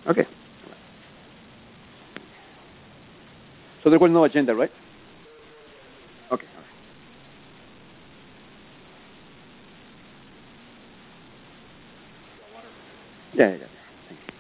Okay. So there was no agenda, right? Okay. All right. Yeah, yeah, yeah. Thank you.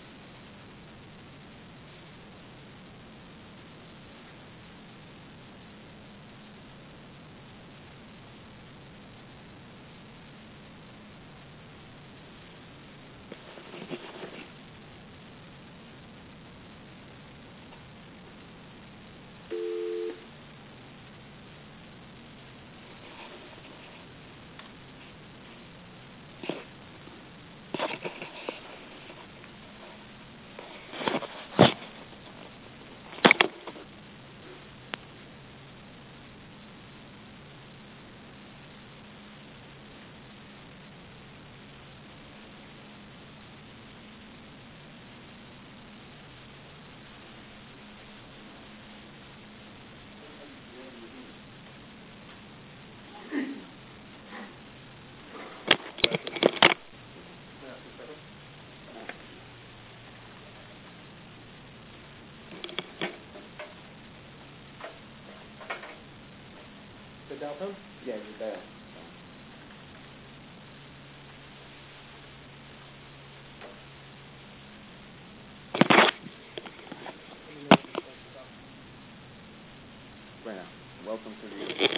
The Delta? Yeah, the dial. Bueno, welcome to the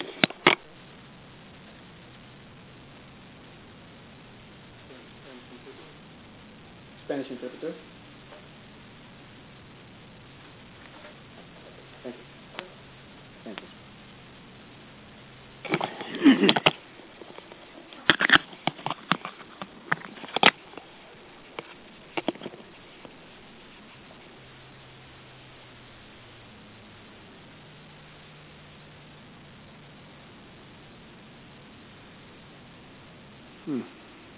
Spanish interpreter. Thank you. Thank you. Hmm.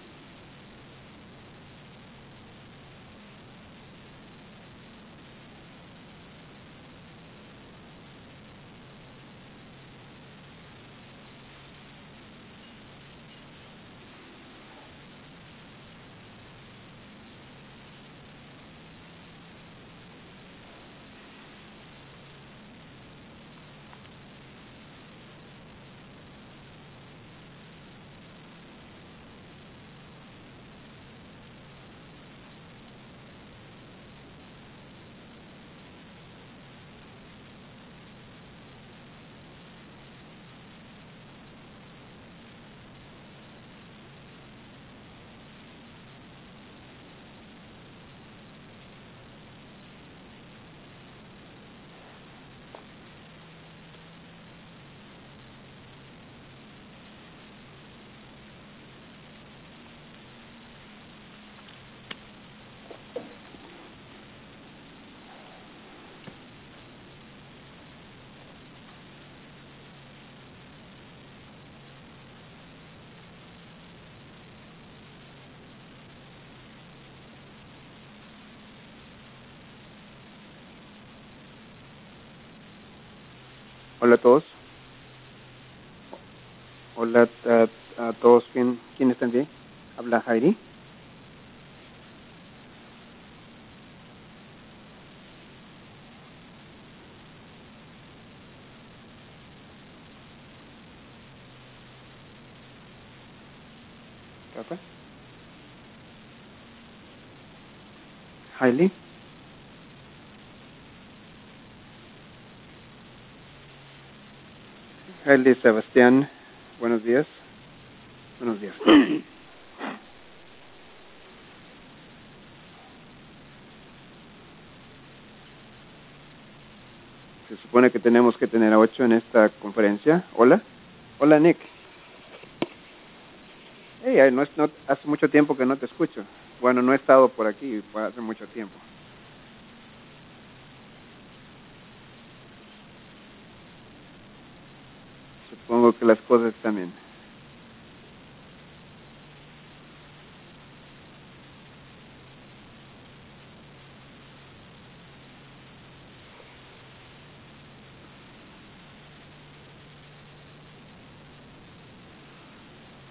Hola a todos. Hola a todos. ¿Quién está bien? Habla Heidi. ¿Qué fue? Hailey. Hailey Sebastián. Buenos días. Buenos días. Se supone que tenemos que tener a 8 en esta conferencia. Hola. Hola, Nick. Hey, hace mucho tiempo que no te escucho. Bueno, no he estado por aquí hace mucho tiempo. Supongo que las cosas también.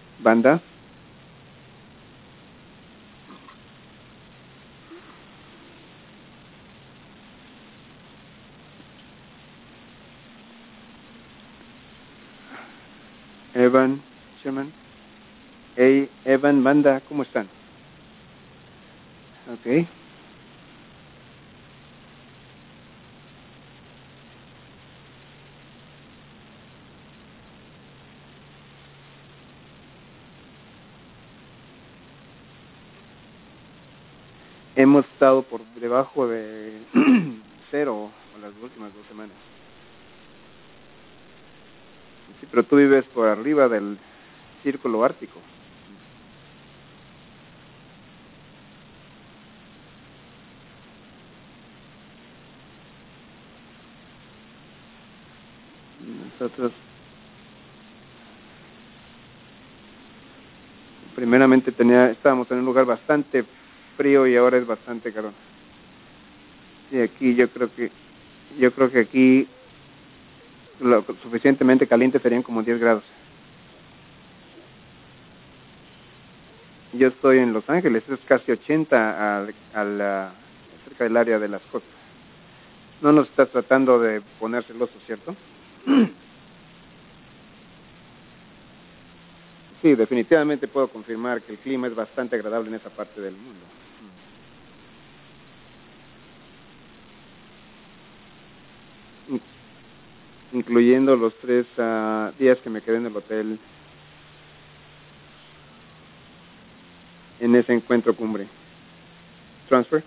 Banda. Evan, Sherman. Hey, Evan, Manda, ¿cómo están? Ok. Hemos estado por debajo de cero las últimas 2 semanas. Sí, pero tú vives por arriba del círculo ártico. Nosotros primeramente estábamos en un lugar bastante frío y ahora es bastante calor. Sí, aquí yo creo que aquí lo suficientemente caliente serían como 10 grados. Yo estoy en Los Ángeles, es casi 80 cerca del área de las costas. No nos estás tratando de poner celoso, ¿cierto? Sí, definitivamente puedo confirmar que el clima es bastante agradable en esa parte del mundo. Incluyendo los 3 días que me quedé en el hotel en ese encuentro cumbre. Transfer.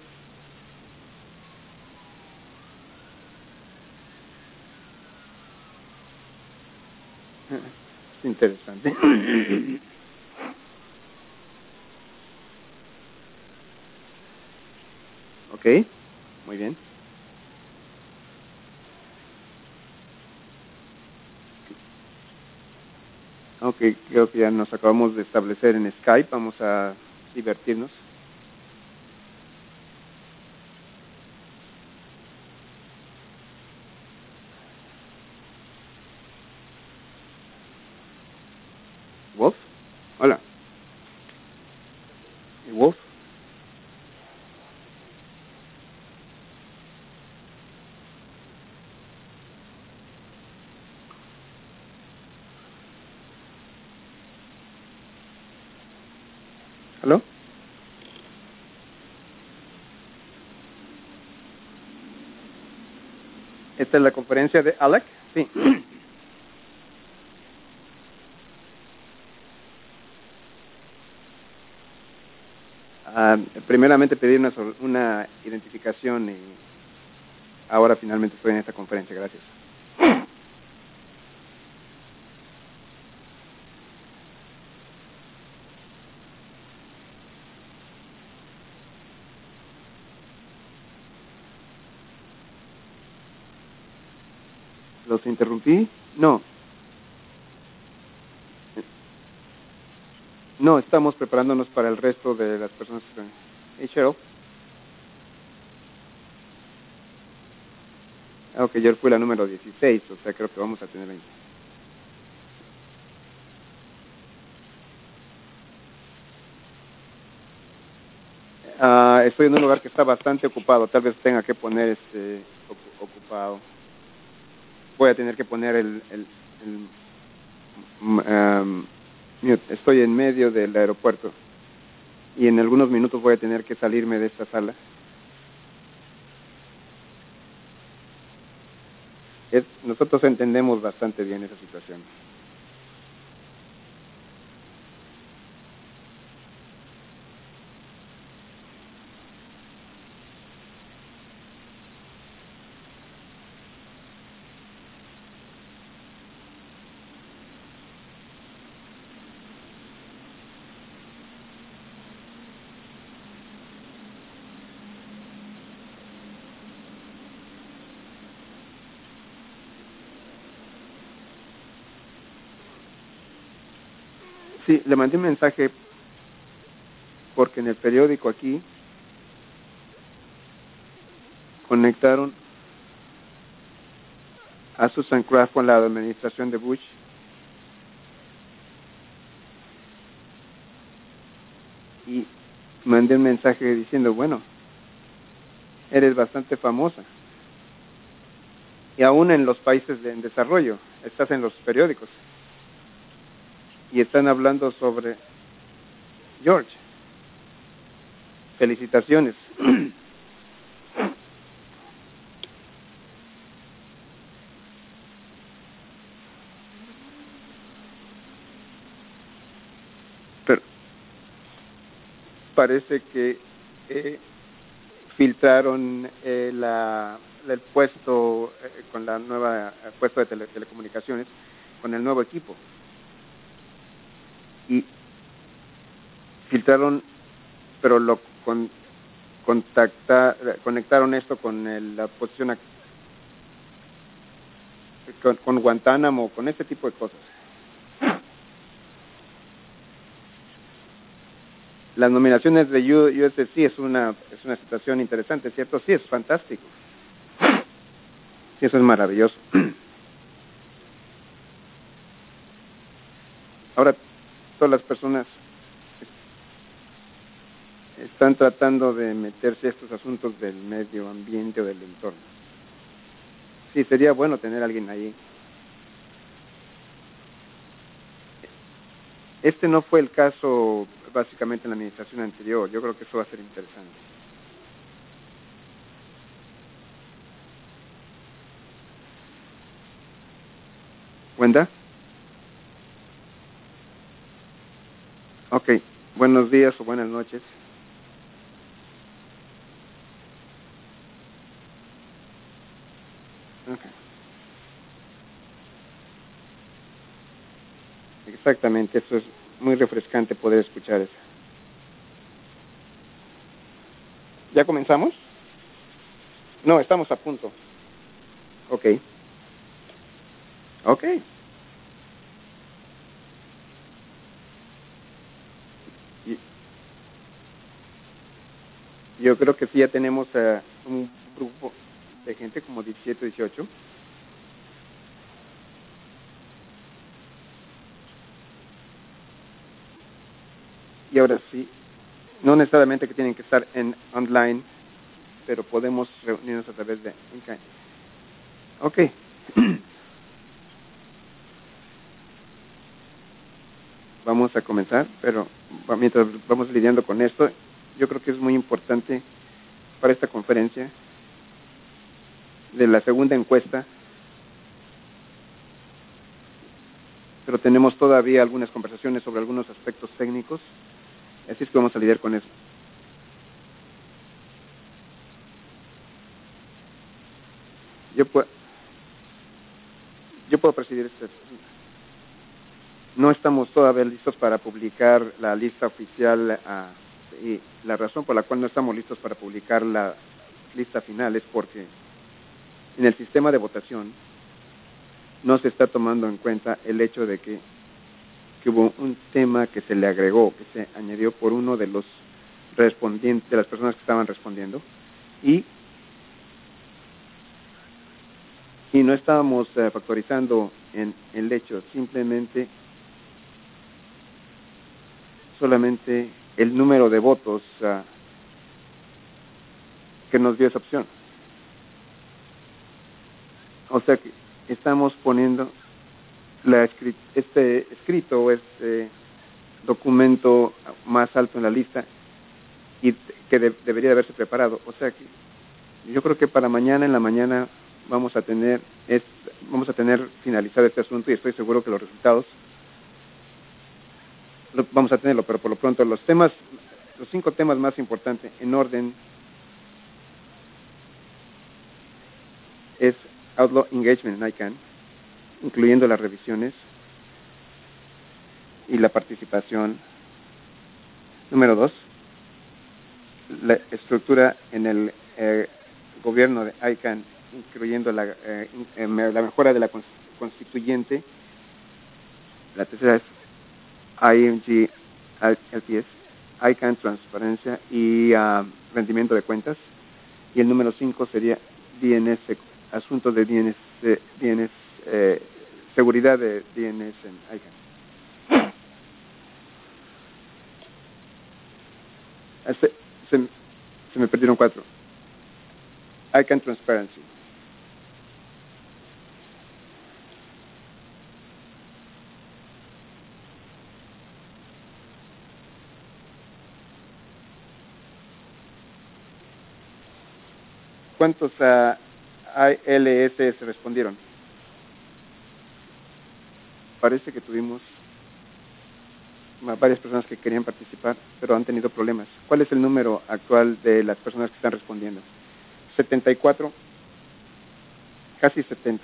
Es interesante. Ok, muy bien. Ok, creo que ya nos acabamos de establecer en Skype. Vamos a divertirnos. Wolf. Hola. Wolf. ¿Aló? ¿Esta es la conferencia de Alec? Sí. Primeramente pedí una identificación y ahora finalmente estoy en esta conferencia. Gracias. ¿Los interrumpí? No. No, estamos preparándonos para el resto de las personas que están. Hey, Cheryl. Ok, yo fui la número 16, o sea, creo que vamos a tener 20. Estoy en un lugar que está bastante ocupado. Tal vez tenga que poner ocupado. Voy a tener que poner mute. Estoy en medio del aeropuerto y en algunos minutos voy a tener que salirme de esta sala. Nosotros entendemos bastante bien esa situación. Sí, le mandé un mensaje porque en el periódico aquí conectaron a Susan Kraft con la administración de Bush. Y mandé un mensaje diciendo, bueno, eres bastante famosa. Y aún en los países en desarrollo, estás en los periódicos. y están hablando sobre George. Felicitaciones. Pero parece que filtraron el puesto con la nueva puesto de telecomunicaciones con el nuevo equipo y filtraron, pero conectaron esto con la posición con Guantánamo, con este tipo de cosas. Las nominaciones de USC es una situación interesante, ¿cierto? Sí, es fantástico. Sí, eso es maravilloso. Ahora, todas las personas están tratando de meterse a estos asuntos del medio ambiente o del entorno. Sí, sería bueno tener a alguien ahí. Este no fue el caso básicamente en la administración anterior. Yo creo que eso va a ser interesante. ¿Wenda? Ok, buenos días o buenas noches. Okay. Exactamente, eso es muy refrescante poder escuchar eso. ¿Ya comenzamos? No, estamos a punto. Ok. Ok. Yo creo que sí, ya tenemos un grupo de gente como 17, 18. Y ahora sí, no necesariamente que tienen que estar en online, pero podemos reunirnos a través de InKind. Ok. Vamos a comenzar, pero mientras vamos lidiando con esto, yo creo que es muy importante para esta conferencia de la segunda encuesta, pero tenemos todavía algunas conversaciones sobre algunos aspectos técnicos, así es que vamos a lidiar con eso. Yo puedo presidir este asunto. No estamos todavía listos para publicar la lista oficial y la razón por la cual no estamos listos para publicar la lista final es porque en el sistema de votación no se está tomando en cuenta el hecho de que hubo un tema que se le agregó, que se añadió por uno de los respondientes, de las personas que estaban respondiendo, y no estábamos factorizando en el hecho, solamente el número de votos que nos dio esa opción. O sea que estamos poniendo este escrito o este documento más alto en la lista y que debería de haberse preparado. O sea que yo creo que para mañana en la mañana vamos a tener finalizado este asunto y estoy seguro que los resultados vamos a tenerlo, pero por lo pronto los 5 temas más importantes en orden es Outlaw Engagement en ICANN, incluyendo las revisiones y la participación. Número 2, la estructura en el gobierno de ICANN, incluyendo la mejora de la constituyente. La tercera es IMG LTS, ICANN transparencia y rendimiento de cuentas. Y el número 5 sería DNS, asuntos de DNS, seguridad de DNS en ICANN. Se me perdieron 4. ICANN transparency. ¿Cuántos ALS respondieron? Parece que tuvimos varias personas que querían participar, pero han tenido problemas. ¿Cuál es el número actual de las personas que están respondiendo? 74, casi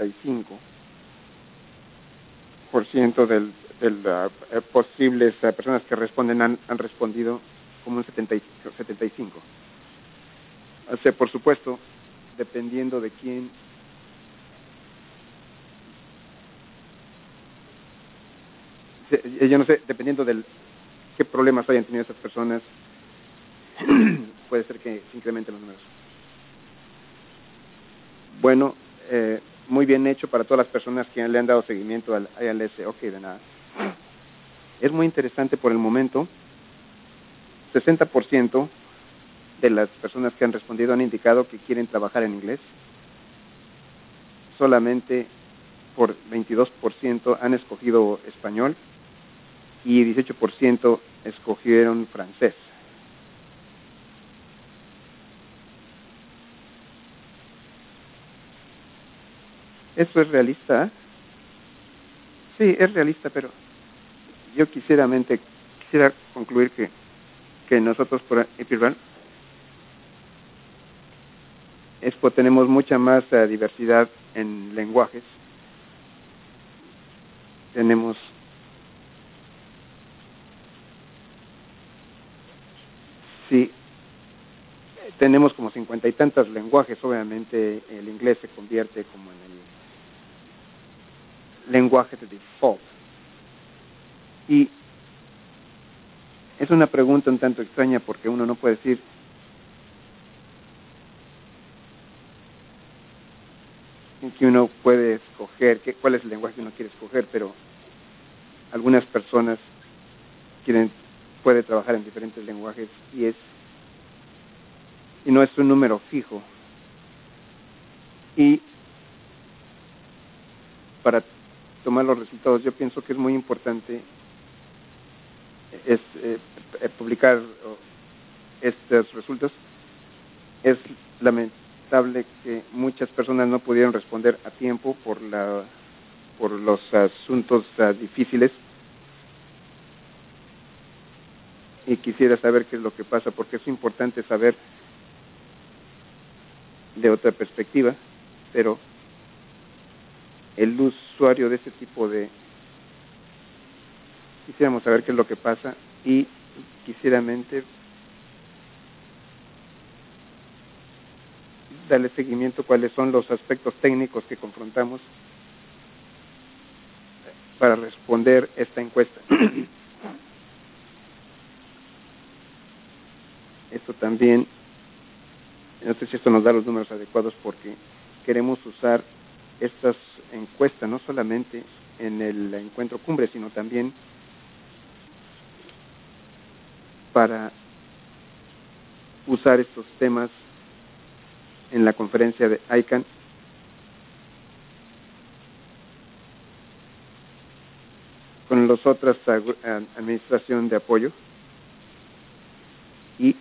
75% de las posibles personas que responden han respondido como un 75. O sea, por supuesto, dependiendo de quién. Yo no sé, dependiendo de qué problemas hayan tenido esas personas, puede ser que se incrementen los números. Bueno, muy bien hecho para todas las personas que le han dado seguimiento al ALS. Ok, de nada. Es muy interesante por el momento. 60% de las personas que han respondido han indicado que quieren trabajar en inglés. Solamente por 22% han escogido español y 18% escogieron francés. ¿Eso es realista? Sí, es realista, pero yo quisiera concluir que nosotros por Epirban Expo tenemos mucha más diversidad en lenguajes. Tenemos tenemos como 50 y tantos lenguajes. Obviamente el inglés se convierte como en el lenguaje de default. Y es una pregunta un tanto extraña porque uno no puede decir que uno puede escoger cuál es el lenguaje que uno quiere escoger, pero algunas personas puede trabajar en diferentes lenguajes y no es un número fijo. Y para tomar los resultados, yo pienso que es muy importante publicar estos resultados. Es lamentable que muchas personas no pudieron responder a tiempo por los asuntos difíciles. Y quisiera saber qué es lo que pasa, porque es importante saber de otra perspectiva, pero el usuario de ese tipo quisiéramos saber qué es lo que pasa y quisieramente darle seguimiento cuáles son los aspectos técnicos que confrontamos para responder esta encuesta. Esto también, no sé si esto nos da los números adecuados porque queremos usar estas encuestas no solamente en el encuentro cumbre, sino también para usar estos temas en la conferencia de ICANN con las otras administración de apoyo y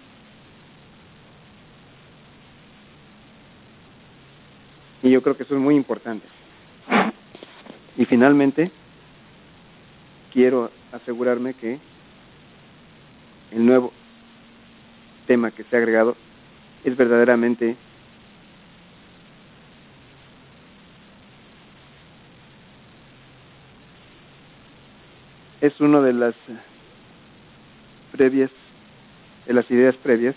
yo creo que eso es muy importante. Y finalmente quiero asegurarme que el nuevo tema que se ha agregado es verdaderamente es una de las ideas previas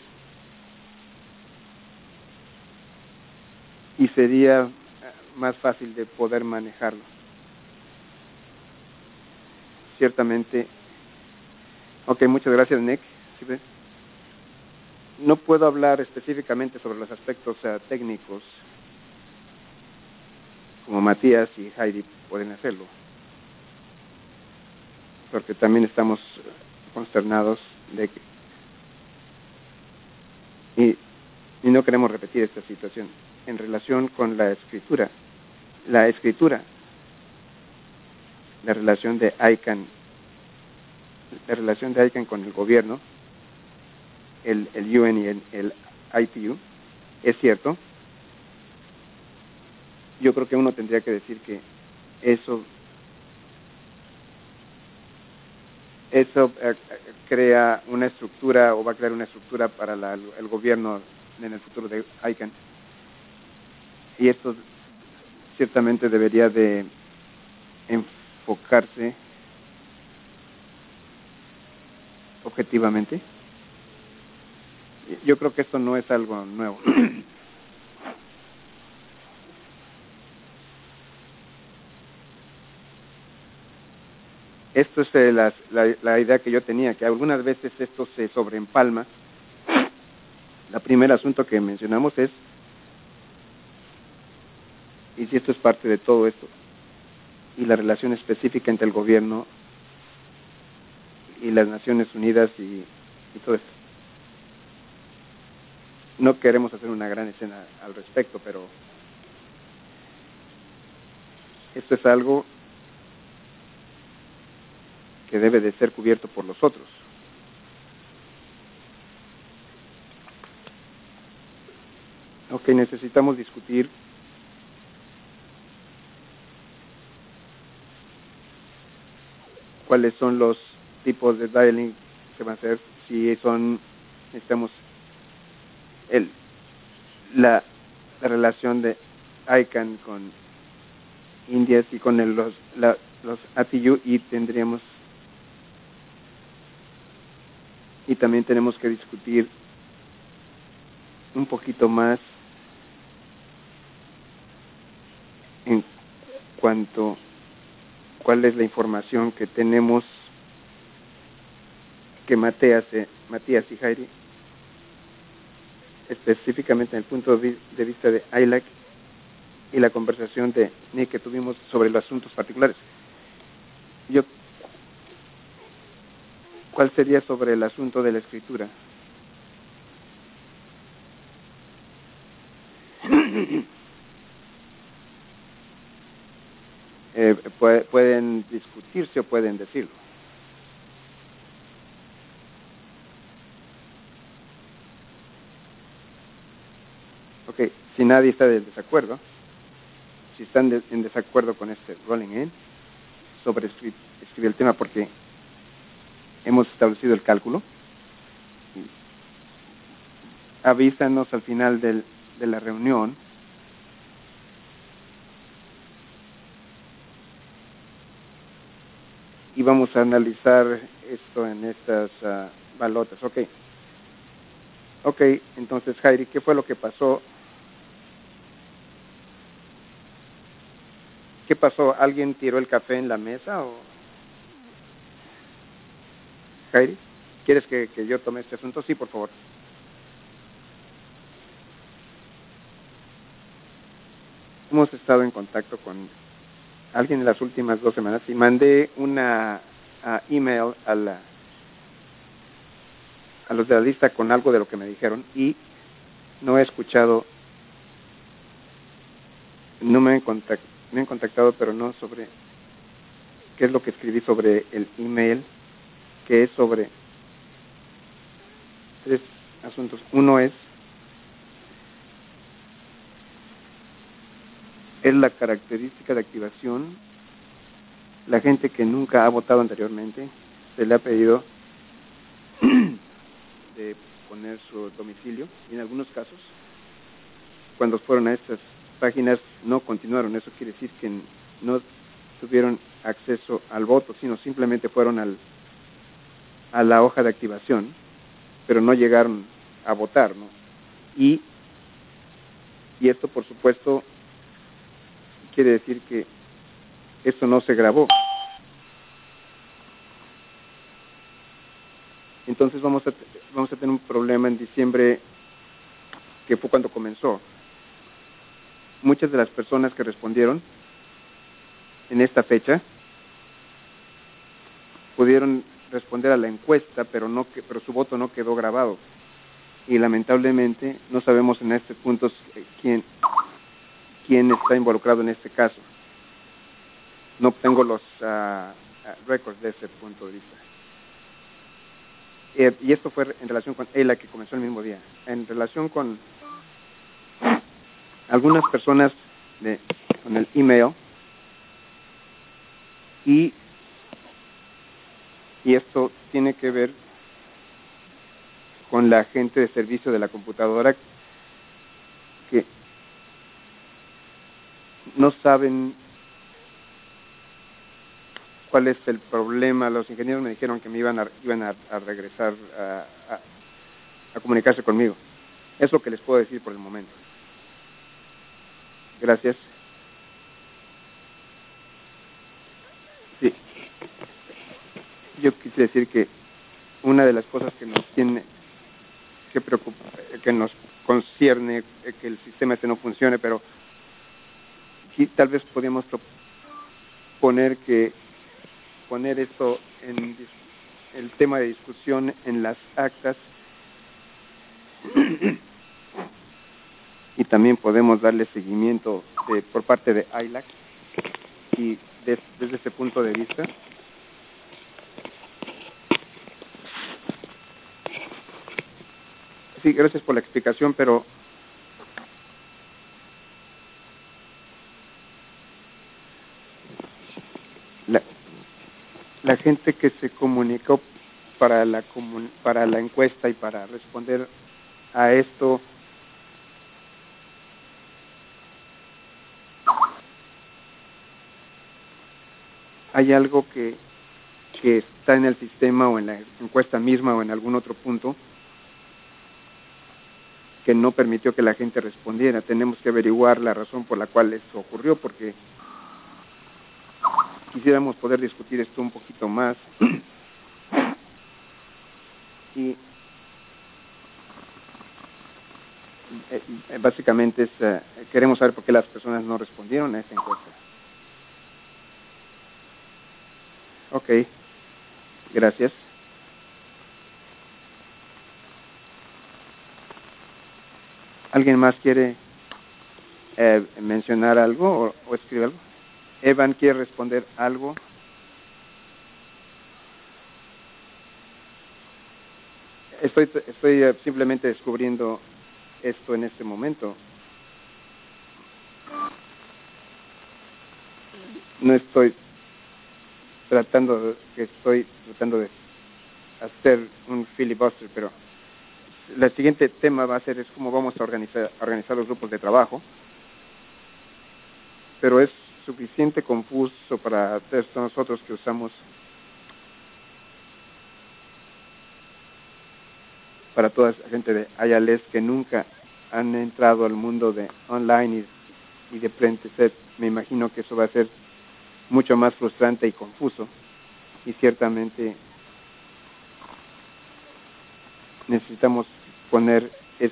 y sería más fácil de poder manejarlo. Ciertamente. Ok, muchas gracias, Nick. ¿Sí ves? No puedo hablar específicamente sobre los aspectos técnicos como Matías y Heidi pueden hacerlo, porque también estamos consternados de que y no queremos repetir esta situación en relación con la escritura, la relación de ICANN con el gobierno, el UN y el IPU, es cierto, yo creo que uno tendría que decir que eso crea una estructura o va a crear una estructura para el gobierno en el futuro de ICANN. Y esto ciertamente debería de enfocarse objetivamente. Yo creo que esto no es algo nuevo. Esto es la idea que yo tenía, que algunas veces esto se sobreempalma. El primer asunto que mencionamos es, y si esto es parte de todo esto, y la relación específica entre el gobierno y las Naciones Unidas y todo esto. No queremos hacer una gran escena al respecto, pero esto es algo que debe de ser cubierto por los otros. Ok, necesitamos discutir cuáles son los tipos de dialing que van a hacer, si son, necesitamos la relación de ICANN con Indias y con los ATU, y también tenemos que discutir un poquito más en cuanto cuál es la información que tenemos que Matías y Jairi, específicamente en el punto de vista de ILAC y la conversación de Nick que tuvimos sobre los asuntos particulares. ¿Cuál sería sobre el asunto de la escritura? Pueden discutirse o pueden decirlo. Ok, si nadie está de desacuerdo, si están en desacuerdo con este rolling in sobre escribir el tema, porque hemos establecido el cálculo, avísanos al final de la reunión y vamos a analizar esto en estas balotas. Ok, entonces Jairi, ¿qué fue lo que pasó? ¿Qué pasó? ¿Alguien tiró el café en la mesa o...? Jairi, ¿quieres que yo tome este asunto? Sí, por favor. Hemos estado en contacto con alguien en las últimas 2 semanas y mandé una email a los de la lista con algo de lo que me dijeron y no he escuchado, no me han contactado, pero no sobre qué es lo que escribí sobre el email, que es sobre 3 asuntos. Uno es la característica de activación. La gente que nunca ha votado anteriormente, se le ha pedido de poner su domicilio, y en algunos casos, cuando fueron a estas páginas, no continuaron. Eso quiere decir que no tuvieron acceso al voto, sino simplemente fueron a la hoja de activación, pero no llegaron a votar, ¿no? Y esto, por supuesto, quiere decir que esto no se grabó. Entonces vamos a tener un problema en diciembre, que fue cuando comenzó. Muchas de las personas que respondieron en esta fecha pudieron responder a la encuesta, pero su voto no quedó grabado. Y lamentablemente no sabemos en este punto quién está involucrado en este caso. No tengo los récords de ese punto de vista. Y esto fue en relación con ELA, que comenzó el mismo día. En relación con algunas personas de con el email, y esto tiene que ver con la gente de servicio de la computadora que no saben cuál es el problema. Los ingenieros me dijeron que me iban a regresar a comunicarse conmigo. Es lo que les puedo decir por el momento. Gracias. Sí. Yo quise decir que una de las cosas que nos tiene que preocupar, que nos concierne, que el sistema este no funcione, pero sí, tal vez podríamos poner esto en el tema de discusión en las actas y también podemos darle seguimiento por parte de ILAC y desde ese punto de vista. Sí, gracias por la explicación, pero la gente que se comunicó para la encuesta y para responder a esto, hay algo que está en el sistema o en la encuesta misma o en algún otro punto que no permitió que la gente respondiera. Tenemos que averiguar la razón por la cual eso ocurrió, porque quisiéramos poder discutir esto un poquito más. Y básicamente queremos saber por qué las personas no respondieron a esa encuesta. Ok, gracias. ¿Alguien más quiere mencionar algo o escribir algo? Evan, ¿quiere responder algo? Estoy simplemente descubriendo esto en este momento. No estoy tratando de hacer un filibuster, pero el siguiente tema va a ser cómo vamos a organizar los grupos de trabajo. Pero es suficiente confuso para nosotros que usamos para toda esa gente de ILS que nunca han entrado al mundo de online y de frente set. Me imagino que eso va a ser mucho más frustrante y confuso, y ciertamente necesitamos poner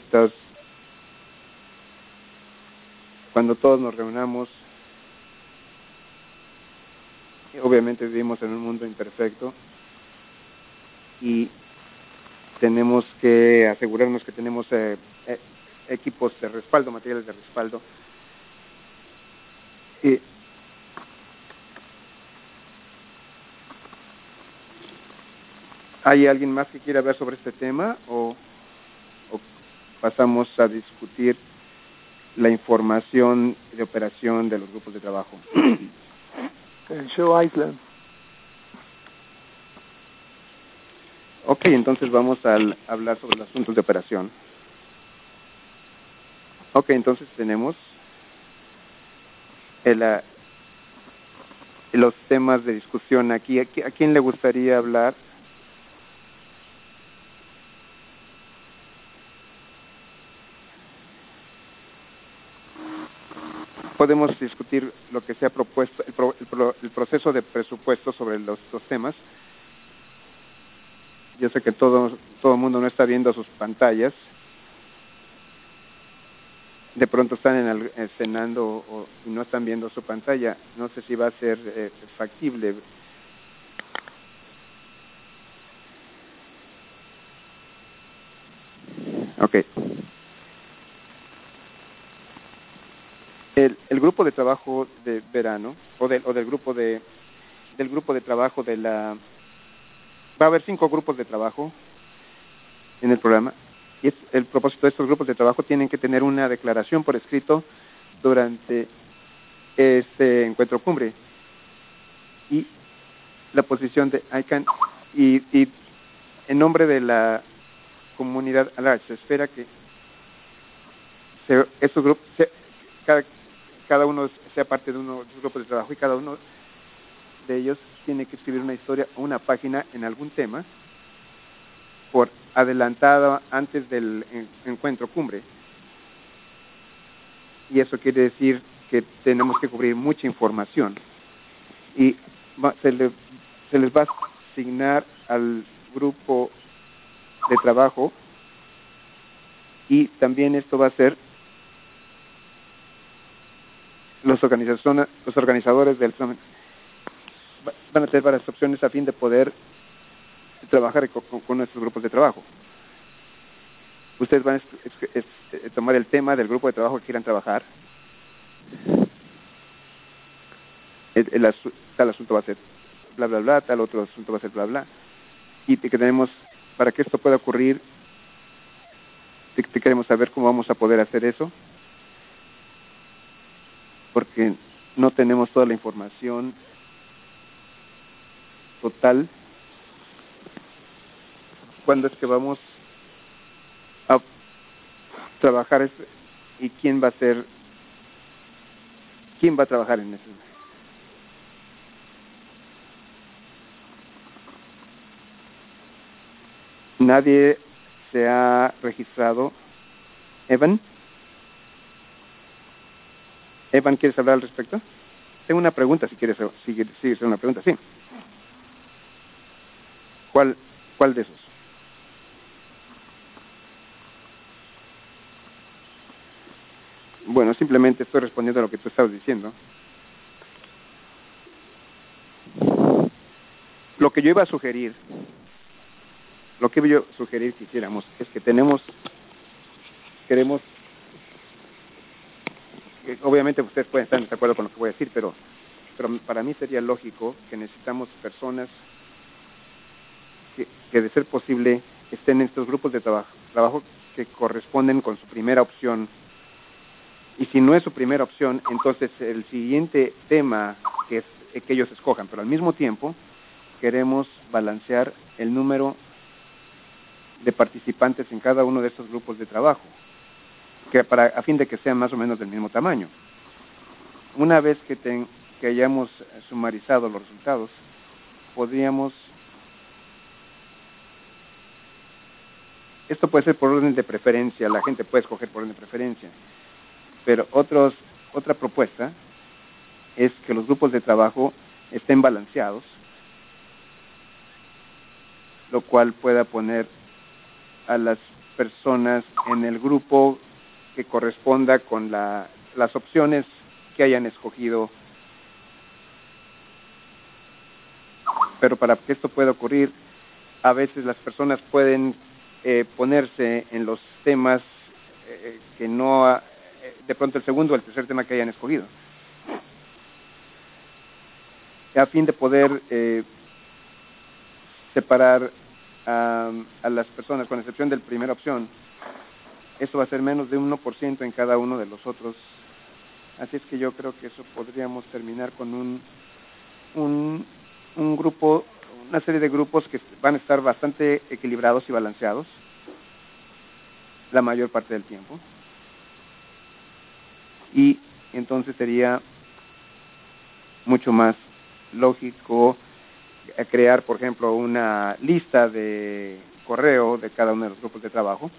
cuando todos nos reunamos. Obviamente vivimos en un mundo imperfecto y tenemos que asegurarnos que tenemos equipos de respaldo, materiales de respaldo. Y ¿hay alguien más que quiera hablar sobre este tema o pasamos a discutir la información de operación de los grupos de trabajo? Joe Island. Ok, entonces vamos a hablar sobre los asuntos de operación. Ok, entonces tenemos los temas de discusión aquí. ¿A quién le gustaría hablar? Podemos discutir lo que se ha propuesto, el proceso de presupuesto sobre los temas. Yo sé que todo el mundo no está viendo sus pantallas. De pronto están cenando y no están viendo su pantalla. No sé si va a ser factible. Ok. El grupo de trabajo de verano del grupo de trabajo va a haber 5 grupos de trabajo en el programa, y el propósito de estos grupos de trabajo tienen que tener una declaración por escrito durante este encuentro cumbre y la posición de ICANN y en nombre de la comunidad a large se espera que estos grupos, cada uno sea parte de uno de los grupos de trabajo y cada uno de ellos tiene que escribir una historia o una página en algún tema por adelantado antes del encuentro cumbre. Y eso quiere decir que tenemos que cubrir mucha información y se les va a asignar al grupo de trabajo y también esto va a ser los organizadores del examen van a tener varias opciones a fin de poder trabajar con nuestros grupos de trabajo. Ustedes van a tomar el tema del grupo de trabajo que quieran trabajar. Tal asunto va a ser bla, bla, bla, tal otro asunto va a ser bla, bla. Y te queremos, para que esto pueda ocurrir, te queremos saber cómo vamos a poder hacer eso, porque no tenemos toda la información total. ¿Cuándo es que vamos a trabajar eso? ¿Y quién va a trabajar en eso? Nadie se ha registrado. Evan, ¿quieres hablar al respecto? Tengo una pregunta, si quieres hacer una pregunta, sí. ¿Cuál de esos? Bueno, simplemente estoy respondiendo a lo que tú estabas diciendo. Lo que yo iba a sugerir, que hiciéramos es que queremos, obviamente ustedes pueden estar de acuerdo con lo que voy a decir, pero para mí sería lógico que necesitamos personas que de ser posible estén en estos grupos de trabajo que corresponden con su primera opción. Y si no es su primera opción, entonces el siguiente tema que ellos escojan, pero al mismo tiempo queremos balancear el número de participantes en cada uno de estos grupos de trabajo, a fin de que sean más o menos del mismo tamaño. Una vez que hayamos sumarizado los resultados, podríamos, esto puede ser por orden de preferencia, la gente puede escoger por orden de preferencia, pero otra propuesta es que los grupos de trabajo estén balanceados, lo cual pueda poner a las personas en el grupo que corresponda con las opciones que hayan escogido. Pero para que esto pueda ocurrir, a veces las personas pueden ponerse en los temas que no, de pronto el segundo o el tercer tema que hayan escogido, a fin de poder separar a las personas, con excepción de la primera opción. Eso va a ser menos de 1% en cada uno de los otros. Así es que yo creo que eso podríamos terminar con un grupo, una serie de grupos que van a estar bastante equilibrados y balanceados la mayor parte del tiempo. Y entonces sería mucho más lógico crear, por ejemplo, una lista de correo de cada uno de los grupos de trabajo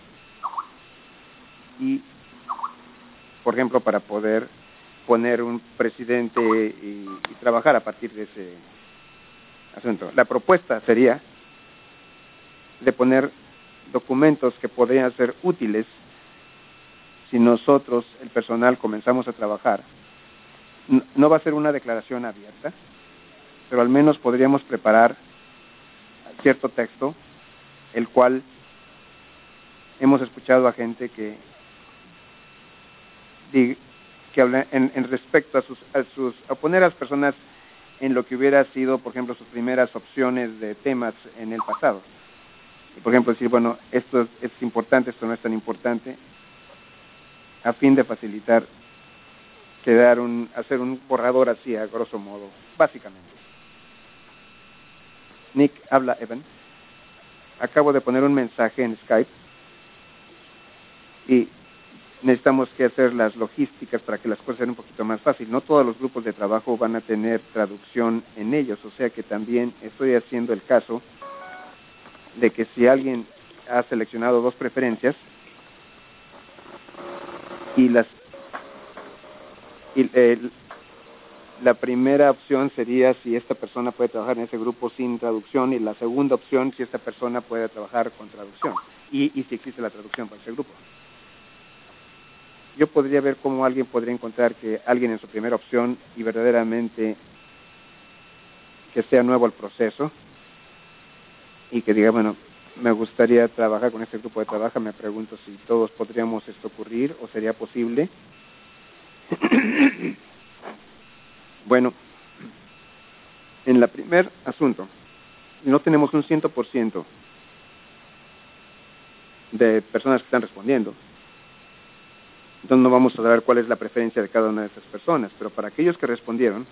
y, por ejemplo, para poder poner un presidente y trabajar a partir de ese asunto. La propuesta sería de poner documentos que podrían ser útiles si nosotros, el personal, comenzamos a trabajar. No va a ser una declaración abierta, pero al menos podríamos preparar cierto texto, el cual hemos escuchado a gente que habla en respecto a poner a las personas en lo que hubiera sido, por ejemplo, sus primeras opciones de temas en el pasado. Por ejemplo, decir, bueno, esto es importante, esto no es tan importante, a fin de facilitar hacer un borrador así, a grosso modo, básicamente. Nick, habla Evan. Acabo de poner un mensaje en Skype y necesitamos que hacer las logísticas para que las cosas sean un poquito más fácil. No todos los grupos de trabajo van a tener traducción en ellos, o sea que también estoy haciendo el caso de que si alguien ha seleccionado dos preferencias y la primera opción sería si esta persona puede trabajar en ese grupo sin traducción, y la segunda opción si esta persona puede trabajar con traducción y si existe la traducción para ese grupo. Yo podría ver cómo alguien podría encontrar que alguien en su primera opción y verdaderamente que sea nuevo el proceso y que diga, bueno, me gustaría trabajar con este grupo de trabajo. Me pregunto si todos podríamos esto ocurrir o sería posible. Bueno, en el primer asunto, no tenemos un 100% de personas que están respondiendo. Entonces no vamos a saber cuál es la preferencia de cada una de esas personas, pero para aquellos que respondieron,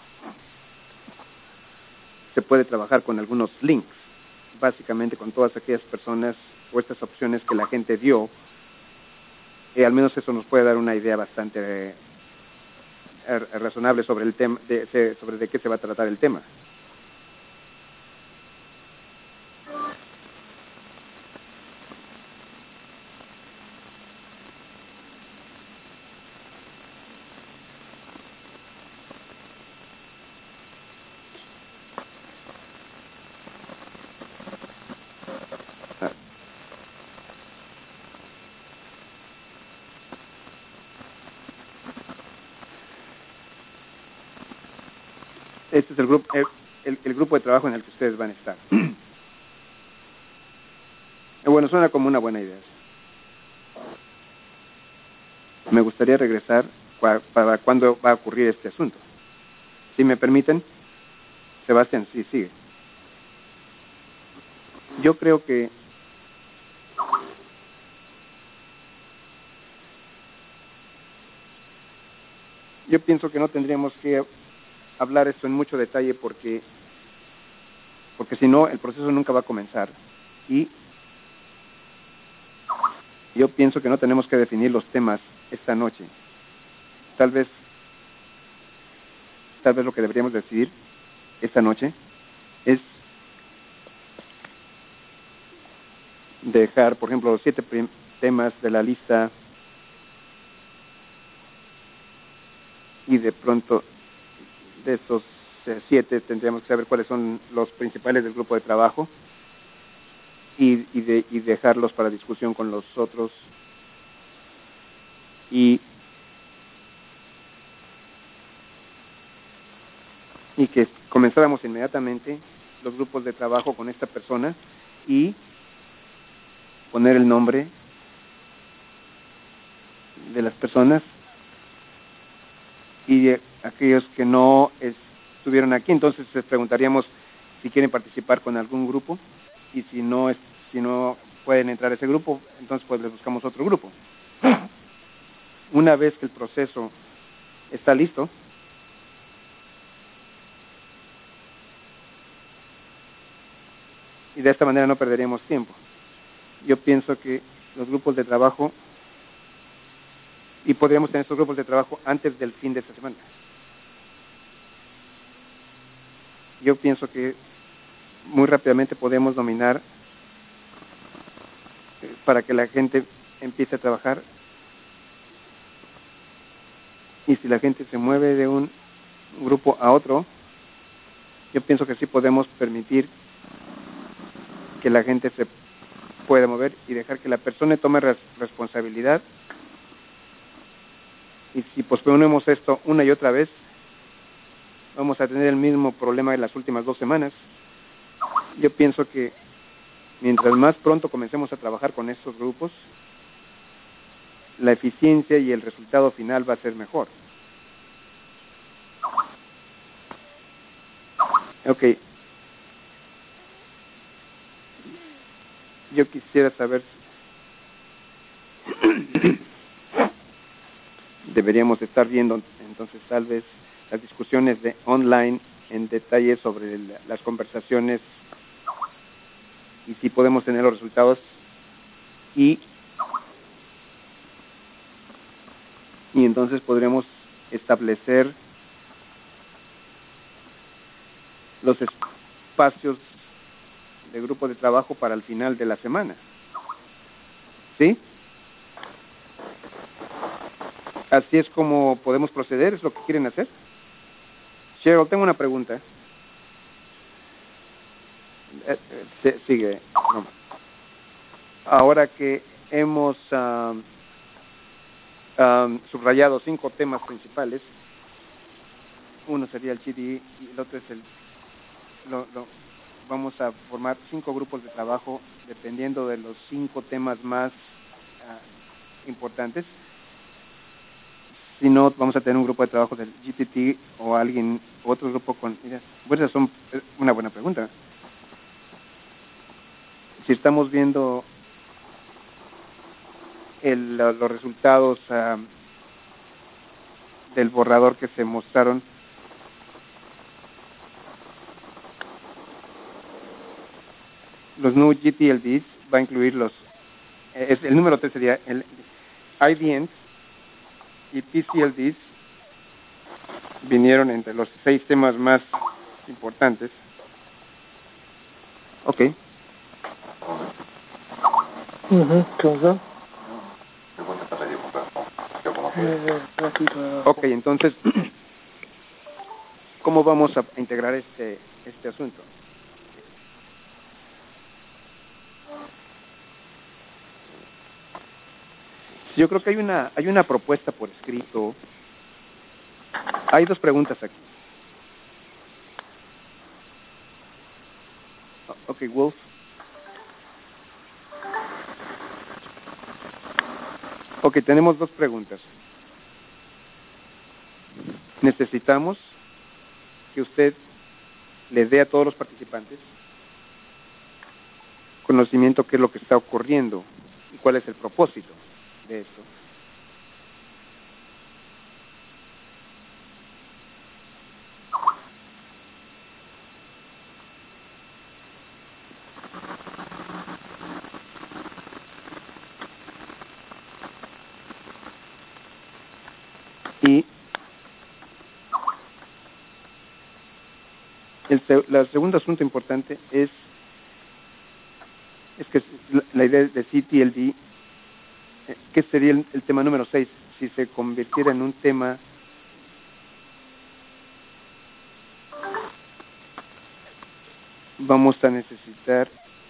se puede trabajar con algunos links, básicamente con todas aquellas personas o estas opciones que la gente dio, y al menos eso nos puede dar una idea bastante razonable sobre el tema, sobre de qué se va a tratar el tema. Este es el grupo, el grupo de trabajo en el que ustedes van a estar. Bueno, suena como una buena idea. Me gustaría regresar para cuándo va a ocurrir este asunto. Si me permiten, Sebastián, sí, sigue. Yo creo que pienso que no tendríamos que hablar esto en mucho detalle porque si no, el proceso nunca va a comenzar. Y yo pienso que no tenemos que definir los temas esta noche. Tal vez lo que deberíamos decidir esta noche es dejar, por ejemplo, los 7 temas de la lista y de pronto de esos 7 tendríamos que saber cuáles son los principales del grupo de trabajo y dejarlos para discusión con los otros y que comenzáramos inmediatamente los grupos de trabajo con esta persona y poner el nombre de las personas y aquellos que no estuvieron aquí. Entonces les preguntaríamos si quieren participar con algún grupo y si no pueden entrar a ese grupo, entonces pues les buscamos otro grupo. Una vez que el proceso está listo, y de esta manera no perderíamos tiempo. Yo pienso que los grupos de trabajo, y podríamos tener estos grupos de trabajo antes del fin de esta semana. Yo pienso que muy rápidamente podemos dominar para que la gente empiece a trabajar, y si la gente se mueve de un grupo a otro, yo pienso que sí podemos permitir que la gente se pueda mover y dejar que la persona tome responsabilidad. Y si posponemos esto una y otra vez, vamos a tener el mismo problema de las últimas 2 semanas. Yo pienso que mientras más pronto comencemos a trabajar con estos grupos, la eficiencia y el resultado final va a ser mejor. Ok. Yo quisiera saber deberíamos estar viendo entonces tal vez las discusiones de online en detalle sobre las conversaciones y si podemos tener los resultados y entonces podremos establecer los espacios de grupo de trabajo para el final de la semana. ¿Sí? Así es como podemos proceder, ¿es lo que quieren hacer? Cheryl, tengo una pregunta. Sigue. No. Ahora que hemos subrayado 5 temas principales, uno sería el GDE y el otro es vamos a formar 5 grupos de trabajo dependiendo de los 5 temas más importantes. Si no, vamos a tener un grupo de trabajo del GTT o otro grupo con... Mira, pues es una buena pregunta. Si estamos viendo los resultados del borrador que se mostraron, los new GTLDs va a incluir el número 3 sería el IDNs y PCLDs vinieron entre los 6 temas más importantes. Ok. Ok, entonces, ¿cómo vamos a integrar este asunto? Yo creo que hay una propuesta por escrito. Hay 2 preguntas aquí. Ok, Wolf. Ok, tenemos 2 preguntas. Necesitamos que usted le dé a todos los participantes conocimiento qué es lo que está ocurriendo y cuál es el propósito de esto. Y el segundo asunto importante es que la idea de CTLD, ¿qué sería el tema número 6? Si se convirtiera en un tema vamos a necesitar...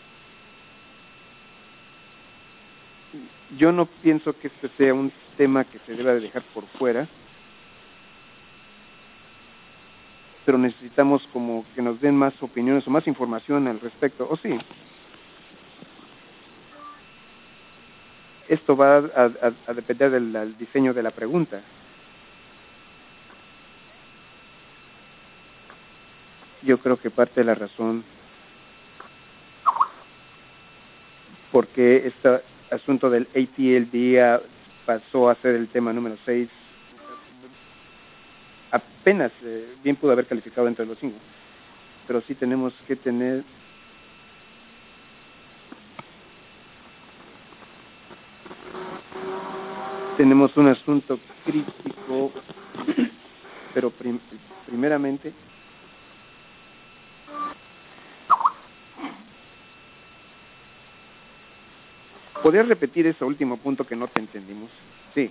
Yo no pienso que este sea un tema que se deba de dejar por fuera, pero necesitamos como que nos den más opiniones o más información al respecto. ¿O sí? Esto va a depender del diseño de la pregunta. Yo creo que parte de la razón por qué este asunto del ATLD pasó a ser el tema número 6, apenas bien pudo haber calificado entre los 5, pero sí tenemos que tener un asunto crítico, pero primeramente ¿podrías repetir ese último punto que no te entendimos? Sí.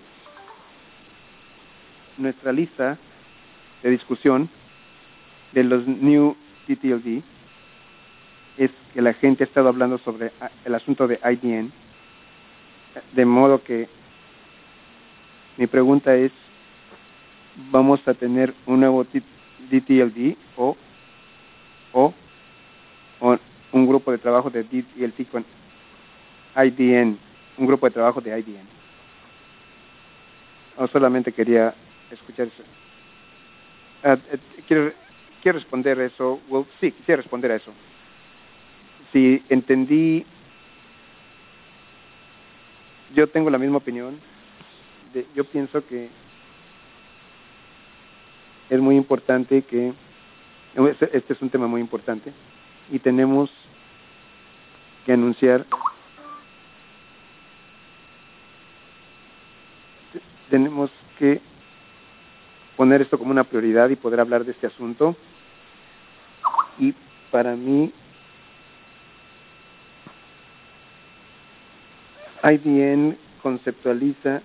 Nuestra lista de discusión de los New TTLD es que la gente ha estado hablando sobre el asunto de IDN, de modo que mi pregunta es, ¿vamos a tener un nuevo DTLD o un grupo de trabajo de DTLD con IDN, un grupo de trabajo de IDN? O solamente quería escuchar eso. ¿Quiere responder eso? Well, sí, quisiera responder a eso. Si entendí, yo tengo la misma opinión. Yo pienso que es muy importante que, este es un tema muy importante, y tenemos que anunciar, tenemos que poner esto como una prioridad y poder hablar de este asunto. Y para mí, IDN conceptualiza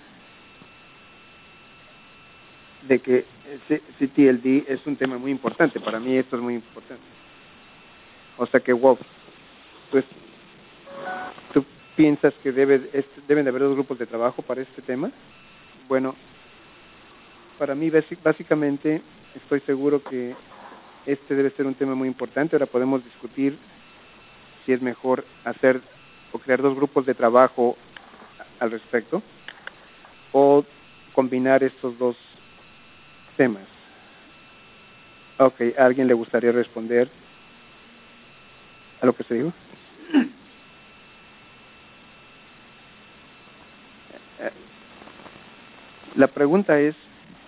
de que CTLD es un tema muy importante. Para mí esto es muy importante. O sea que, wow, pues, ¿tú piensas que deben de haber dos grupos de trabajo para este tema? Bueno, para mí básicamente estoy seguro que este debe ser un tema muy importante. Ahora podemos discutir si es mejor hacer o crear dos grupos de trabajo al respecto o combinar estos dos temas. Ok, ¿a alguien le gustaría responder a lo que se dijo? La pregunta es,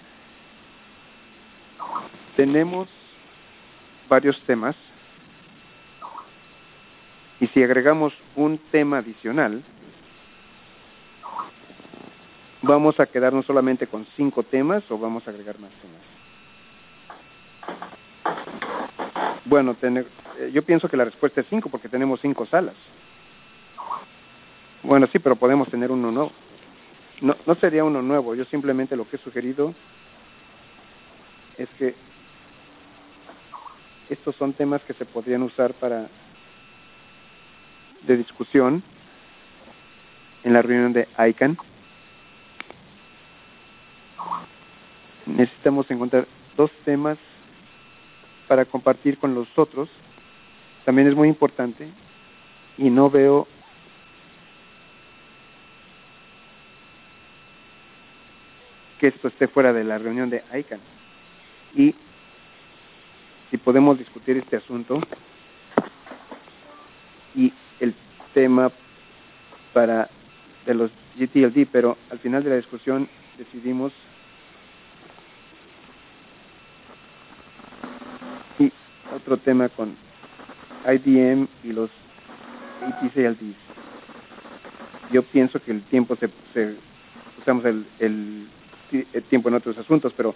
tenemos varios temas y si agregamos un tema adicional, ¿vamos a quedarnos solamente con 5 temas o vamos a agregar más temas? Bueno, yo pienso que la respuesta es 5 porque tenemos 5 salas. Bueno, sí, pero podemos tener uno nuevo. No sería uno nuevo, yo simplemente lo que he sugerido es que estos son temas que se podrían usar de discusión en la reunión de ICANN. Necesitamos encontrar 2 temas para compartir con los otros. También es muy importante y no veo que esto esté fuera de la reunión de ICANN. Y si podemos discutir este asunto y el tema de los GTLD, pero al final de la discusión decidimos y otro tema con IDM y los ATCLDs. Yo pienso que el tiempo usamos el tiempo en otros asuntos, pero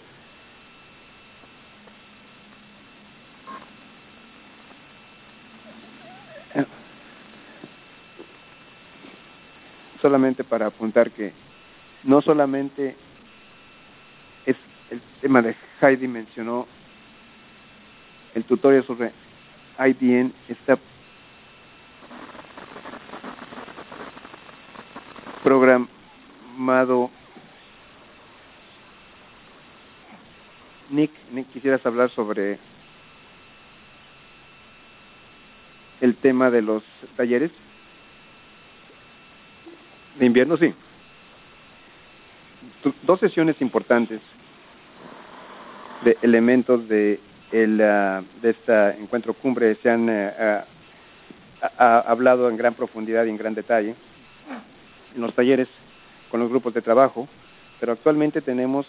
solamente para apuntar que no solamente es el tema de Heidi mencionó el tutorial sobre IDN, está programado. Nick, ¿quisieras hablar sobre el tema de los talleres de invierno? Sí. 2 sesiones importantes de elementos de este encuentro cumbre se han hablado en gran profundidad y en gran detalle en los talleres con los grupos de trabajo, pero actualmente tenemos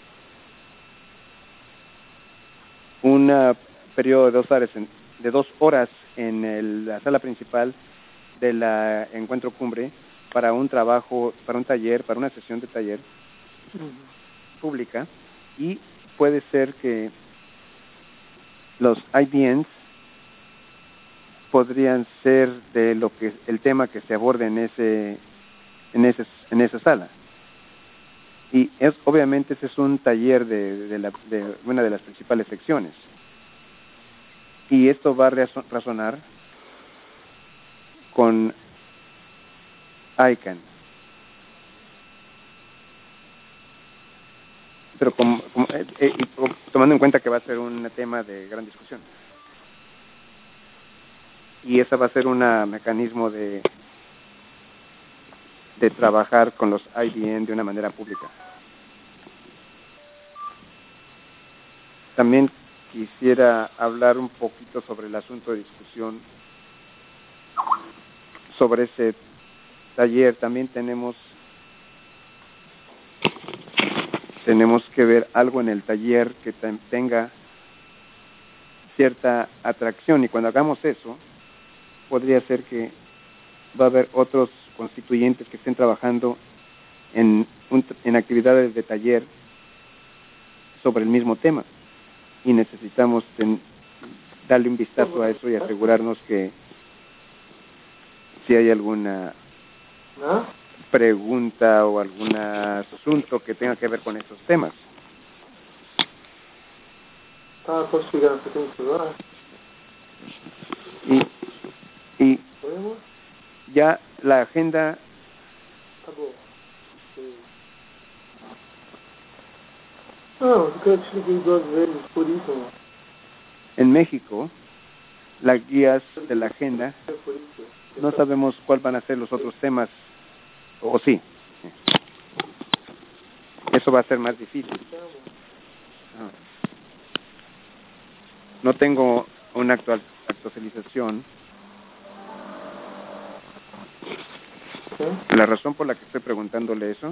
un periodo de 2 horas en la sala principal del encuentro cumbre para un trabajo, para un taller, para una sesión de taller pública, y puede ser que los IDNs podrían ser de el tema que se aborde en esa sala. Y obviamente ese es un taller de una de las principales secciones. Y esto va a razonar con ICANN. Pero tomando en cuenta que va a ser un tema de gran discusión. Y ese va a ser un mecanismo de trabajar con los IDN de una manera pública. También quisiera hablar un poquito sobre el asunto de discusión sobre ese taller. También tenemos tenemos que ver algo en el taller que tenga cierta atracción, y cuando hagamos eso, podría ser que va a haber otros constituyentes que estén trabajando en actividades de taller sobre el mismo tema, y necesitamos darle un vistazo a eso y asegurarnos que si hay alguna pregunta o algún asunto que tenga que ver con esos temas. Y ya la agenda en México, las guías de la agenda, no sabemos cuál van a ser los otros temas, o sí. Eso va a ser más difícil. No tengo una actualización. La razón por la que estoy preguntándole eso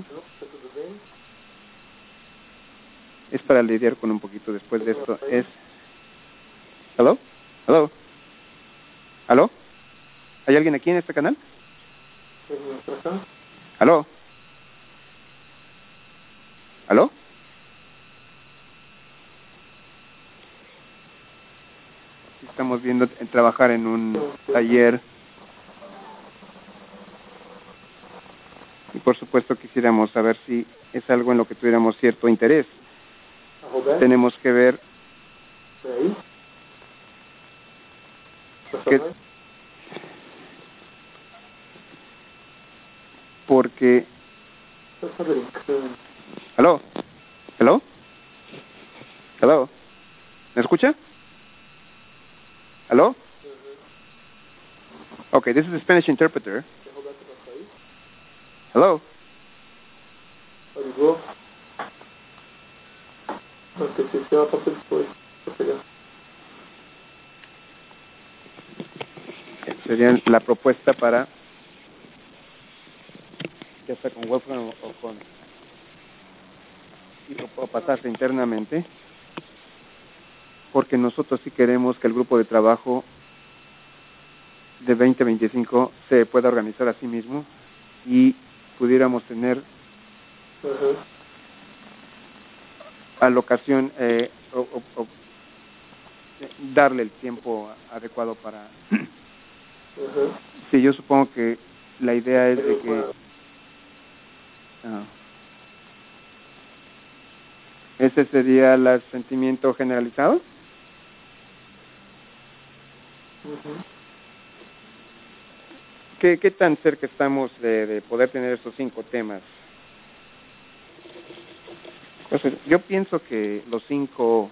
es para lidiar con un poquito después de esto. ¿Hello? ¿Hello? ¿Aló? ¿Hay alguien aquí en este canal? ¿Aló? ¿Aló? Estamos viendo trabajar en un taller y por supuesto quisiéramos saber si es algo en lo que tuviéramos cierto interés. Tenemos que ver porque ¿aló? ¿Hello? ¿Hello? ¿Me escucha? ¿Aló? Okay, this is the Spanish interpreter. Hello? Sería la propuesta para, ya sea con Wolfgang o con, o pasarse internamente, porque nosotros sí queremos que el grupo de trabajo de 2025 se pueda organizar a sí mismo y pudiéramos tener alocación o darle el tiempo adecuado para... Sí, yo supongo que la idea es de que ese sería el sentimiento generalizado. ¿Qué tan cerca estamos de poder tener esos 5 temas? Entonces, yo pienso que los 5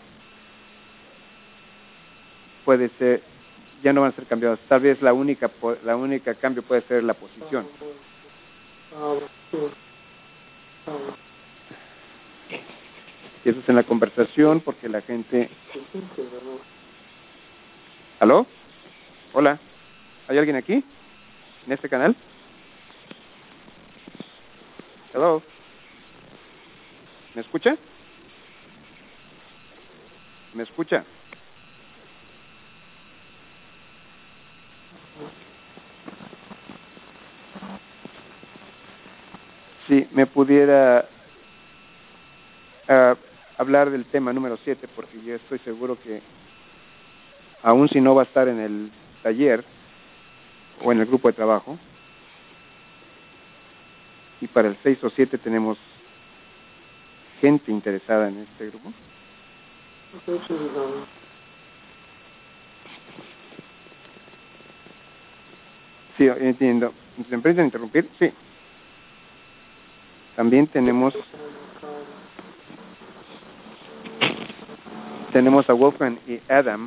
puede ser, ya no van a ser cambiados. Tal vez la única cambio puede ser la posición. Y eso es en la conversación, porque la gente... ¿Aló? Hola. ¿Hay alguien aquí? ¿En este canal? ¿Hello? ¿Me escucha? ¿Me escucha? Si me pudiera hablar del tema número 7, porque yo estoy seguro que aun si no va a estar en el taller o en el grupo de trabajo, y para el 6 o 7 tenemos gente interesada en este grupo. Sí, entiendo. ¿Me permiten interrumpir? Sí. También tenemos a Wolfgang y Adam.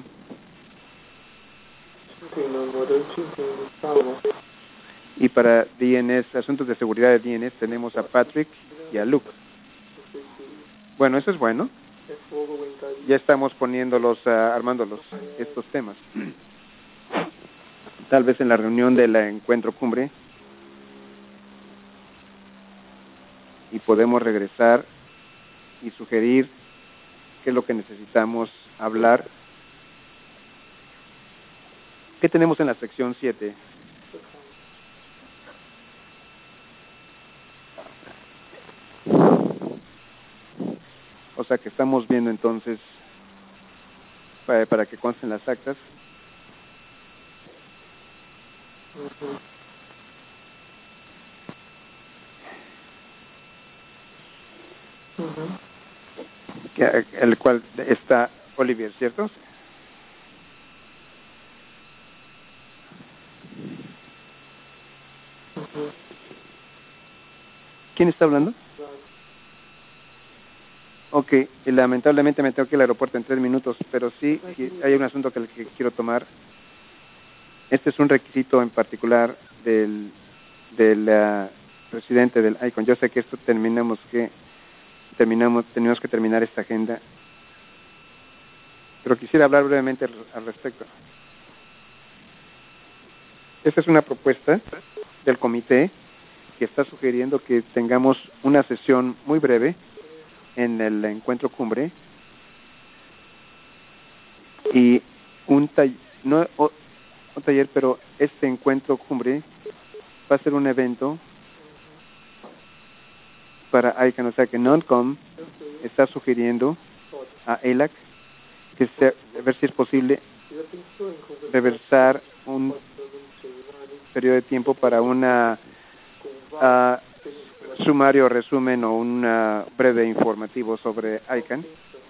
Y para DNS, asuntos de seguridad de DNS, tenemos a Patrick y a Luke. Bueno, eso es bueno. Ya estamos poniéndolos, armándolos, estos temas. Tal vez en la reunión del encuentro cumbre, y podemos regresar y sugerir qué es lo que necesitamos hablar. ¿Qué tenemos en la sección 7? O sea que estamos viendo entonces, para que consten las actas, el cual está Olivier, ¿cierto? ¿Quién está hablando? Ok, y lamentablemente me tengo que ir al aeropuerto en 3 minutos, pero sí hay un asunto que quiero tomar. Este es un requisito en particular del presidente del ICON. Yo sé que esto tenemos que terminar esta agenda, pero quisiera hablar brevemente al respecto. Esta es una propuesta del comité que está sugiriendo que tengamos una sesión muy breve en el encuentro cumbre y un taller, pero este encuentro cumbre va a ser un evento para ICANN, o sea que NONCOM está sugiriendo a ELAC que a ver si es posible reversar un periodo de tiempo para una sumario, resumen o un breve informativo sobre ICANN.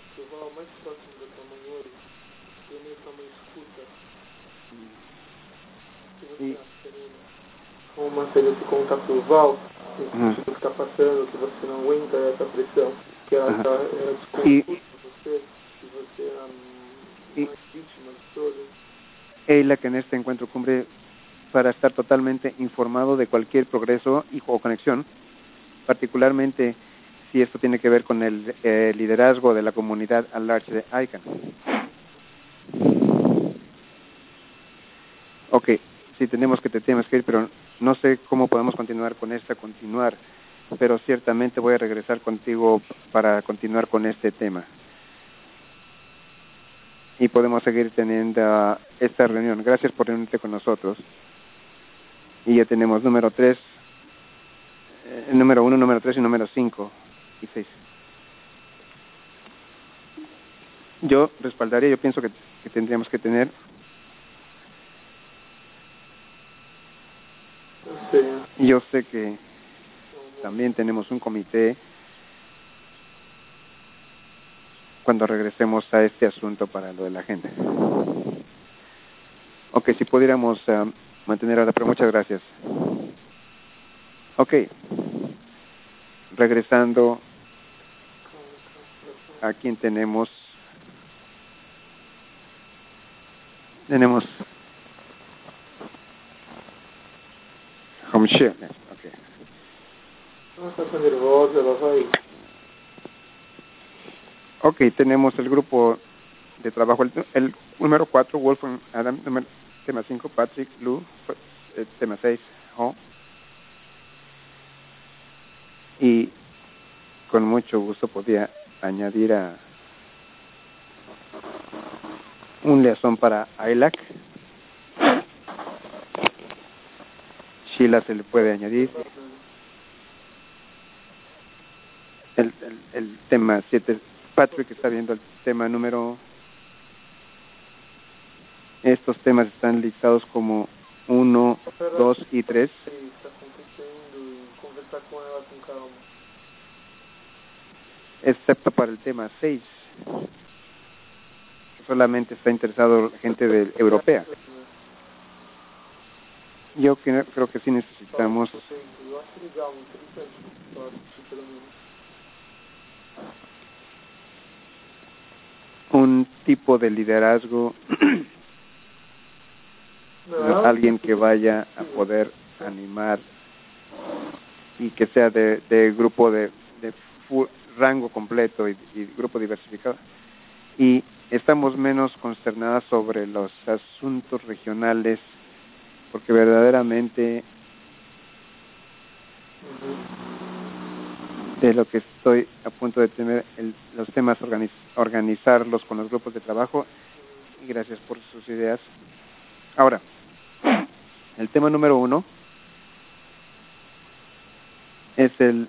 E uma seria se contar pro Val, o que está passando, que você não aguenta essa pressão, que ela está discutindo você, que você é uma vítima de todas. ELAC en este encuentro cumbre para estar totalmente informado de cualquier progreso o conexión, particularmente si esto tiene que ver con el liderazgo de la comunidad al large de ICANN. Ok, sí tenemos que ir, pero no sé cómo podemos continuar, pero ciertamente voy a regresar contigo para continuar con este tema. Y podemos seguir teniendo esta reunión. Gracias por reunirte con nosotros. Y ya tenemos número 3, número 1, número 3 y número 5 y 6. Yo respaldaría, yo pienso que tendríamos que tener. Sí. Yo sé que también tenemos un comité cuando regresemos a este asunto para lo de la agenda. Ok, si pudiéramos mantener ahora, pero muchas gracias. Ok, regresando a quien tenemos Homeshare. Ok. Ela está nervosa, ela vai. Ok, tenemos el grupo de trabajo, el número 4, Wolfgang Adam, tema 5, Patrick Lu, tema 6, Ho. Y con mucho gusto podía añadir a un liaison para ILAC. Sheila se le puede añadir. El tema 7, Patrick está viendo el tema número. Estos temas están listados como 1, 2 y 3. Excepto para el tema 6. Solamente está interesado gente europea. Yo creo que sí necesitamos un tipo de liderazgo, alguien que vaya a poder animar y que sea de grupo de rango completo y grupo diversificado. Y estamos menos consternadas sobre los asuntos regionales, porque verdaderamente de lo que estoy a punto de tener, los temas, organizarlos con los grupos de trabajo, y gracias por sus ideas. Ahora, el tema número 1 es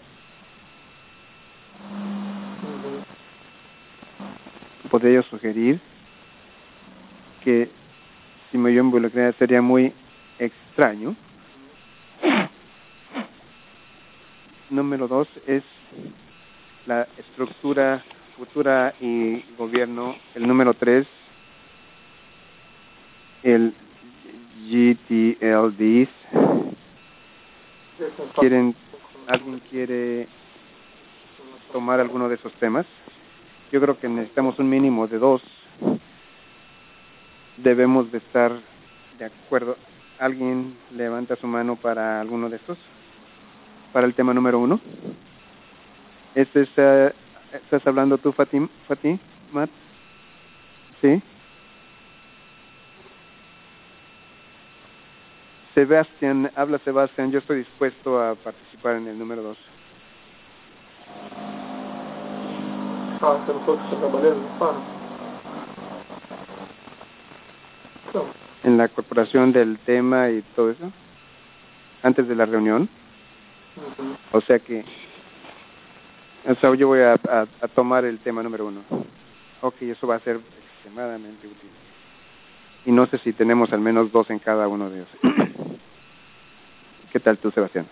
podría yo sugerir que si me yo involucrara sería muy extraño. Número 2 es la estructura futura y gobierno. El número 3, el GTLDs. ¿Alguien quiere tomar alguno de esos temas? Yo creo que necesitamos un mínimo de 2. Debemos de estar de acuerdo. ¿Alguien levanta su mano para alguno de estos? Para el tema número 1. ¿Estás hablando tú, Fatima? ¿Sí? Sebastián, habla Sebastián. Yo estoy dispuesto a participar en el número 2. Você não falou que está trabalhando no Faro? Não. En la corporación del tema y todo eso, antes de la reunión. O sea que yo voy a tomar el tema número 1. Ok, eso va a ser extremadamente útil. Y no sé si tenemos al menos 2 en cada uno de ellos. ¿Qué tal tú, Sebastián?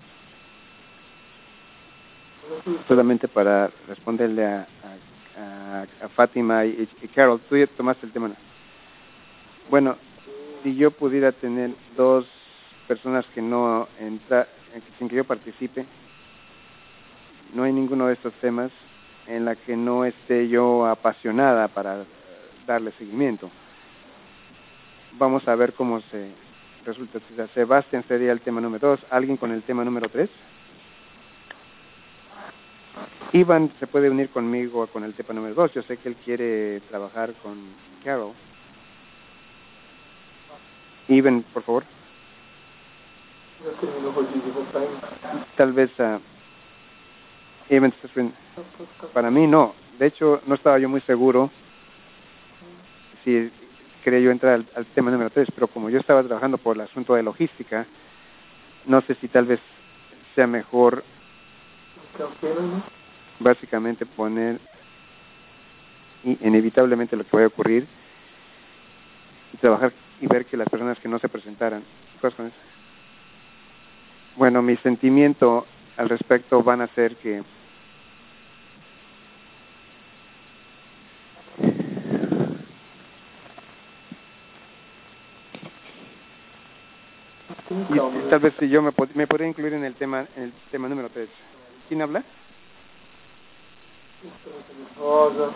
Solamente para responderle a Fátima y Carol, tú ya tomaste el tema. Bueno, si yo pudiera tener 2 personas que no sin que yo participe, no hay ninguno de estos temas en la que no esté yo apasionada para darle seguimiento. Vamos a ver cómo se resulta. Sebastián sería el tema número 2. ¿Alguien con el tema número 3? Iván se puede unir conmigo con el tema número 2. Yo sé que él quiere trabajar con Carol. Iván, por favor. Tal vez Iván, para mí no. De hecho, no estaba yo muy seguro si quería yo entrar al tema número 3, pero como yo estaba trabajando por el asunto de logística, no sé si tal vez sea mejor básicamente poner inevitablemente lo que vaya a ocurrir y trabajar y ver que las personas que no se presentaran. ¿Qué pasa con eso? Bueno, mi sentimiento al respecto van a ser que y tal vez si yo me podría incluir en el tema número 3. ¿Quién habla? Rosa.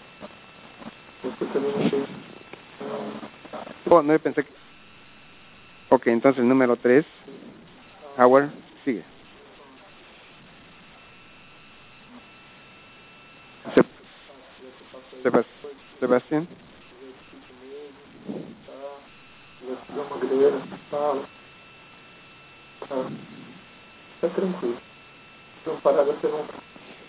Oh, no, yo pensé que... Ok, entonces el número 3. Howard, sigue. Sebastián. Tá tranquilo. Não parar você não tá.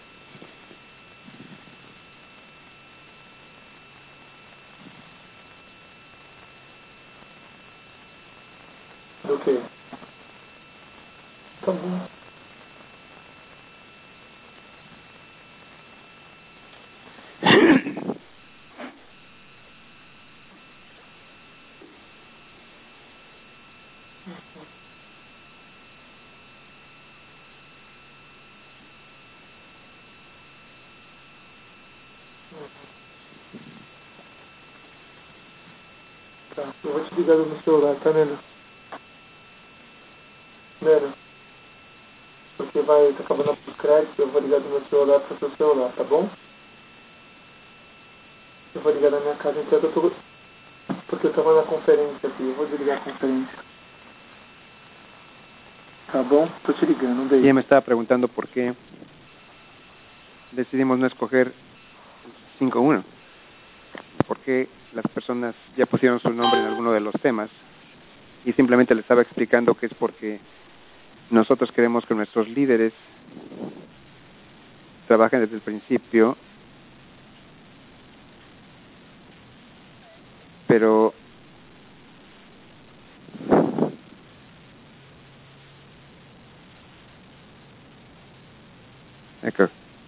Do quê? Tá bom. Tá, eu vou te ligar no meu celular, tá, Nena? Nena, porque vai tá acabando os créditos, eu vou ligar do meu celular pro seu celular, tá bom? Eu vou ligar na minha casa, então eu tô... Porque eu tava na conferência aqui, eu vou desligar a conferência. Tá bom? Tô te ligando, um beijo. Ella me estaba preguntando por qué decidimos no escoger 5-1. ¿Por qué las personas ya pusieron su nombre en alguno de los temas? Y simplemente le estaba explicando que es porque nosotros queremos que nuestros líderes trabajen desde el principio, pero acá.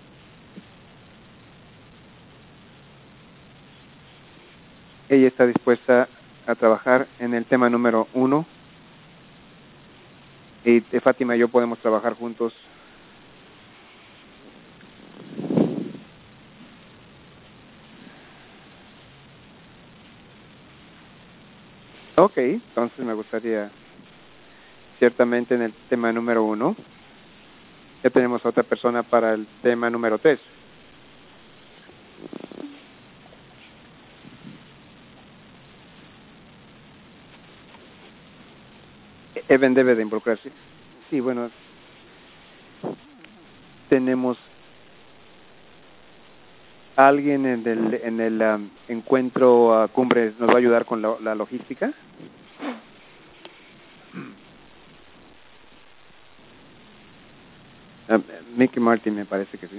Ella está dispuesta a trabajar en el tema número 1 y Fátima y yo podemos trabajar juntos. Ok, entonces me gustaría, ciertamente en el tema número 1, ya tenemos a otra persona para el tema número 3. Evan debe de involucrarse. Sí, bueno, tenemos alguien en el encuentro Cumbres nos va a ayudar con la logística. Mickey Martin me parece que sí.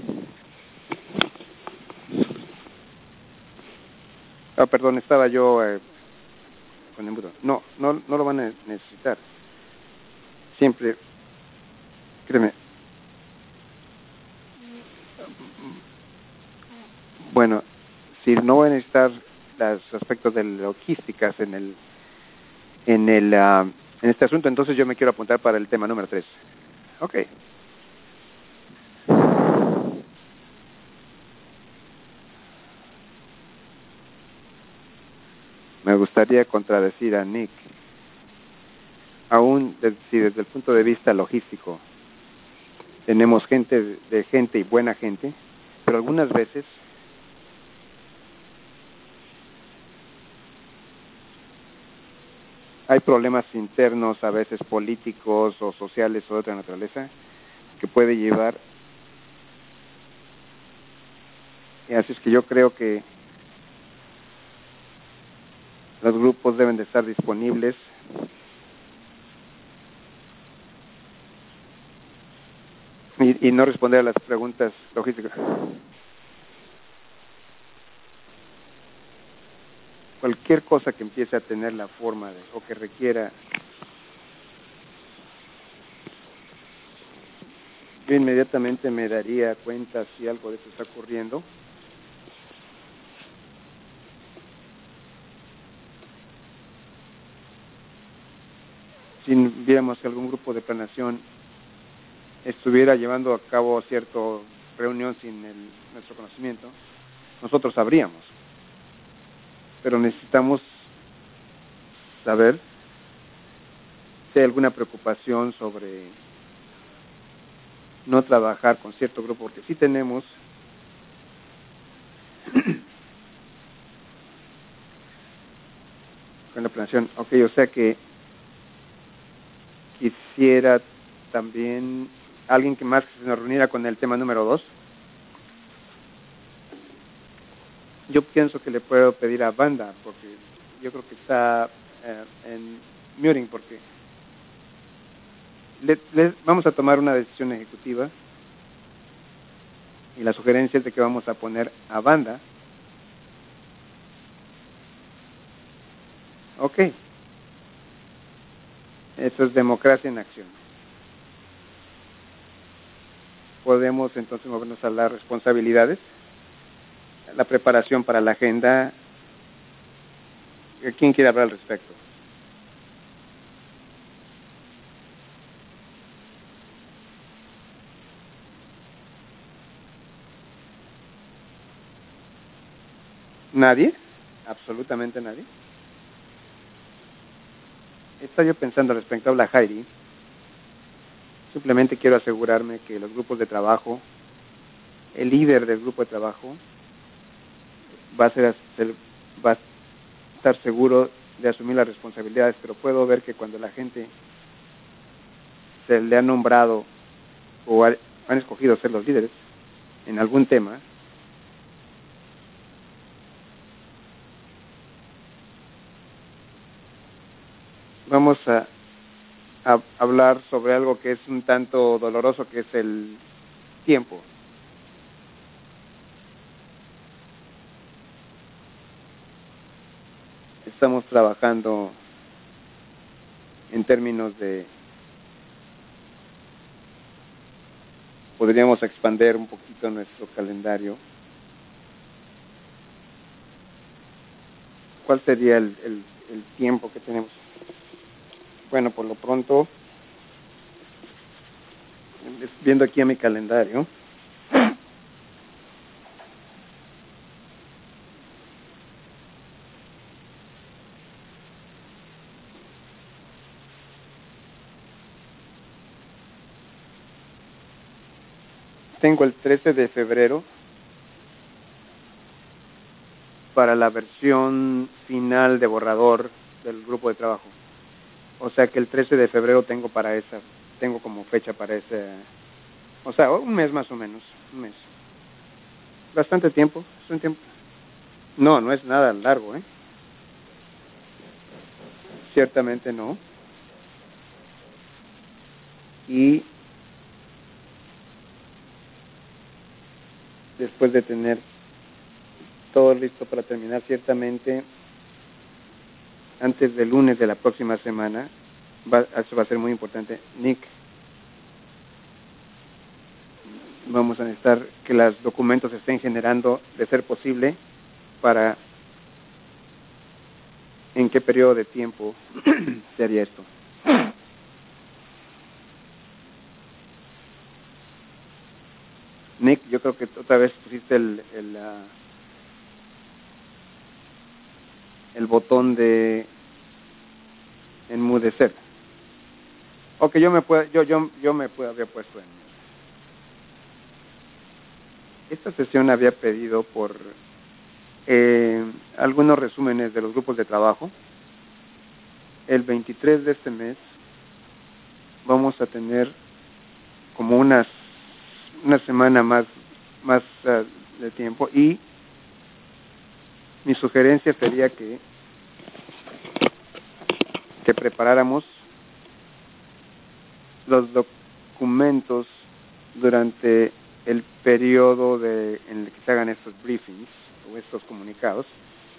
Perdón, estaba yo con embudo. No lo van a necesitar. Siempre, créeme. Bueno, si no van a necesitar los aspectos de logísticas en este asunto, entonces yo me quiero apuntar para el tema número 3. Ok. Me gustaría contradecir a Nick. Aún si desde el punto de vista logístico tenemos gente y buena gente, pero algunas veces hay problemas internos, a veces políticos o sociales o de otra naturaleza, que puede llevar. Y así es que yo creo que los grupos deben de estar disponibles y no responder a las preguntas logísticas. Cualquier cosa que empiece a tener la forma o que requiera, yo inmediatamente me daría cuenta si algo de eso está ocurriendo. Si viéramos que algún grupo de planeación estuviera llevando a cabo cierta reunión sin nuestro conocimiento, nosotros sabríamos. Pero necesitamos saber si hay alguna preocupación sobre no trabajar con cierto grupo, porque sí tenemos con la planeación. Ok, o sea que quisiera también alguien que más se nos reuniera con el tema número 2. Yo pienso que le puedo pedir a Banda, porque yo creo que está en muting, porque vamos a tomar una decisión ejecutiva y la sugerencia es de que vamos a poner a Banda. Ok. Eso es democracia en acción. Podemos entonces movernos a las responsabilidades, la preparación para la agenda. ¿Quién quiere hablar al respecto? ¿Nadie? ¿Absolutamente nadie? Estaba yo pensando respecto a la Heidi. Simplemente quiero asegurarme que los grupos de trabajo, el líder del grupo de trabajo, va a estar seguro de asumir las responsabilidades, pero puedo ver que cuando la gente se le ha nombrado o han escogido ser los líderes en algún tema, vamos a hablar sobre algo que es un tanto doloroso, que es el tiempo. estamos trabajando en términos de, podríamos expandir un poquito nuestro calendario. ¿Cuál sería el tiempo que tenemos? Bueno, por lo pronto, viendo aquí a mi calendario, tengo el 13 de febrero para la versión final de borrador del grupo de trabajo. O sea que el 13 de febrero tengo como fecha para ese, o sea, un mes más o menos, un mes. Bastante tiempo, es un tiempo. No, no es nada largo, ¿eh? Ciertamente no. Y después de tener todo listo para terminar, ciertamente antes del lunes de la próxima semana, eso va a ser muy importante. Nick, vamos a necesitar que los documentos se estén generando, de ser posible, para en qué periodo de tiempo se haría esto. Nick, yo creo que otra vez pusiste el botón de enmudecer. Ok, yo me había puesto en... Esta sesión había pedido por algunos resúmenes de los grupos de trabajo. El 23 de este mes vamos a tener como una semana más de tiempo, y mi sugerencia sería que preparáramos los documentos durante el periodo en el que se hagan estos briefings o estos comunicados,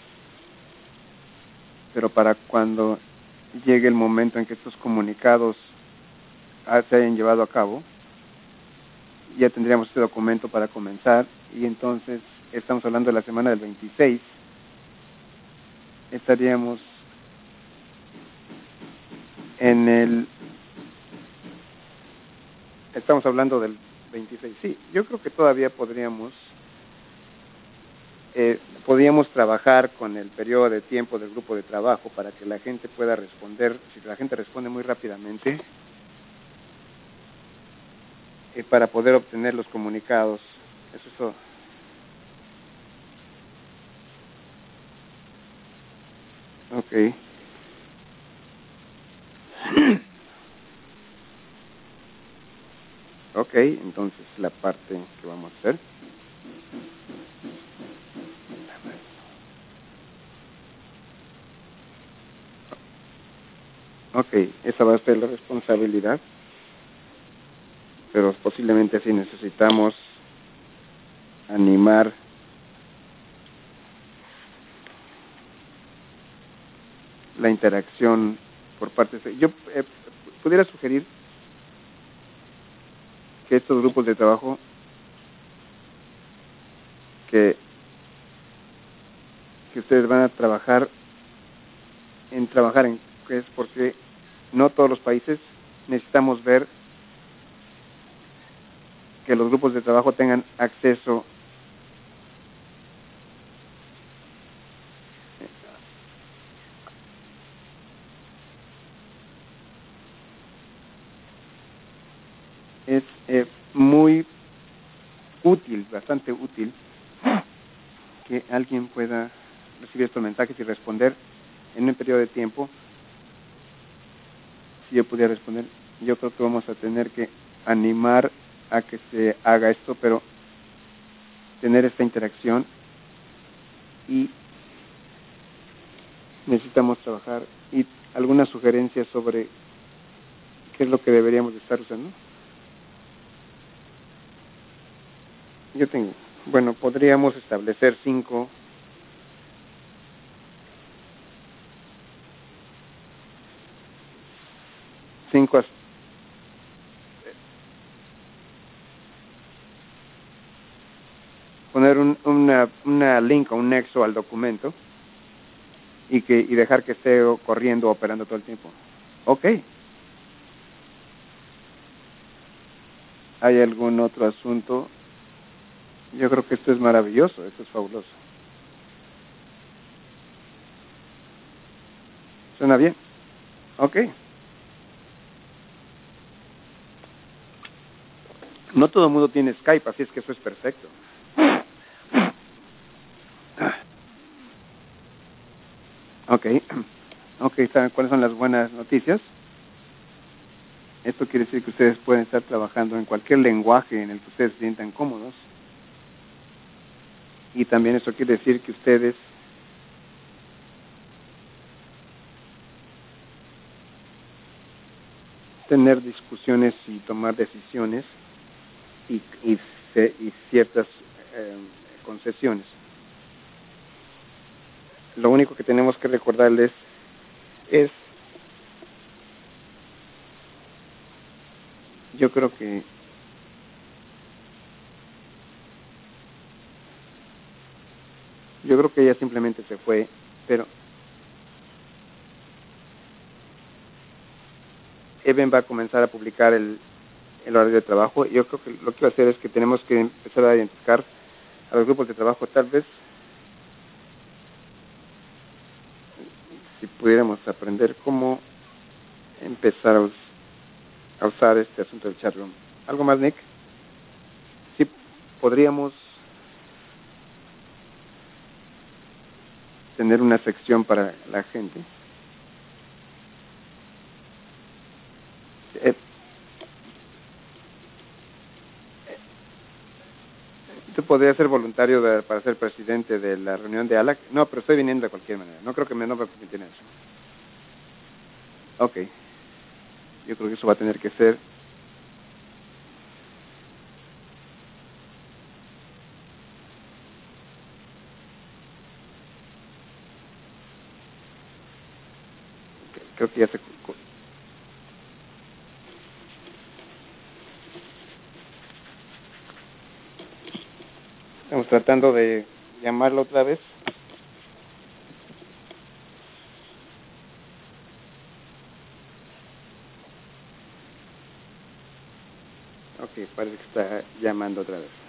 pero para cuando llegue el momento en que estos comunicados se hayan llevado a cabo, ya tendríamos este documento para comenzar. Y entonces estamos hablando de la semana del 26, estaríamos estamos hablando del 26. Sí, yo creo que todavía podríamos trabajar con el periodo de tiempo del grupo de trabajo para que la gente pueda responder. Si la gente responde muy rápidamente, para poder obtener los comunicados. Eso es todo. Ok. Ok, entonces la parte que vamos a hacer. Ok, esa va a ser la responsabilidad, pero posiblemente sí necesitamos animar la interacción por parte de... Yo pudiera sugerir que estos grupos de trabajo que ustedes van a trabajar en, que es porque no todos los países necesitamos ver que los grupos de trabajo tengan acceso es muy útil, bastante útil, que alguien pueda recibir estos mensajes y responder en un periodo de tiempo. Si yo pudiera responder, yo creo que vamos a tener que animar a que se haga esto, pero tener esta interacción, y necesitamos trabajar y algunas sugerencias sobre qué es lo que deberíamos de estar usando. Yo tengo, bueno, podríamos establecer 5 5 poner una link o un nexo al documento y dejar que esté corriendo, operando todo el tiempo. Ok. ¿Hay algún otro asunto? Yo creo que esto es maravilloso, esto es fabuloso. ¿Suena bien? Ok. No todo el mundo tiene Skype, así es que eso es perfecto. Ok. Ok, ¿saben cuáles son las buenas noticias? Esto quiere decir que ustedes pueden estar trabajando en cualquier lenguaje en el que ustedes se sientan cómodos. Y también eso quiere decir que ustedes tener discusiones y tomar decisiones y ciertas concesiones. Lo único que tenemos que recordarles es, yo creo que ella simplemente se fue, pero Eben va a comenzar a publicar el horario de trabajo. Yo creo que lo que va a hacer es que tenemos que empezar a identificar a los grupos de trabajo. Tal vez si pudiéramos aprender cómo empezar a usar este asunto del chat room. ¿Algo más, Nick? Sí, podríamos tener una sección para la gente. ¿Tú podrías ser voluntario para ser presidente de la reunión de ALAC? No, pero estoy viniendo de cualquier manera. No creo que me permitan eso. Ok. Yo creo que eso va a tener que ser. Creo que ya se. Estamos tratando de llamarlo otra vez. Ok, parece que está llamando otra vez.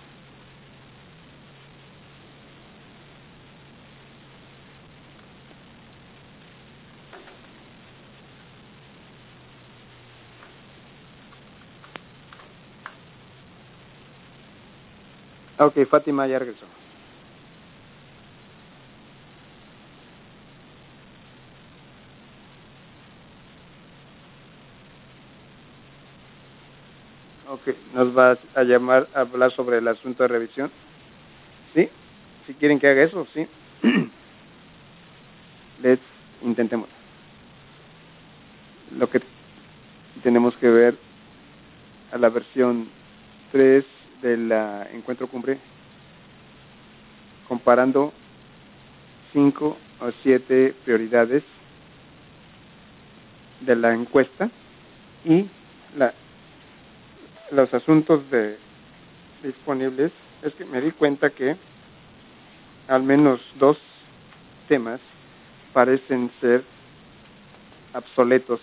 Ok, Fátima ya regresó. Ok, nos va a llamar a hablar sobre el asunto de revisión. ¿Sí? Si quieren que haga eso, sí. Intentemos. Lo que tenemos que ver a la versión 3 del encuentro cumbre, comparando 5 o 7 prioridades de la encuesta y los asuntos disponibles. Es que me di cuenta que al menos 2 temas parecen ser obsoletos.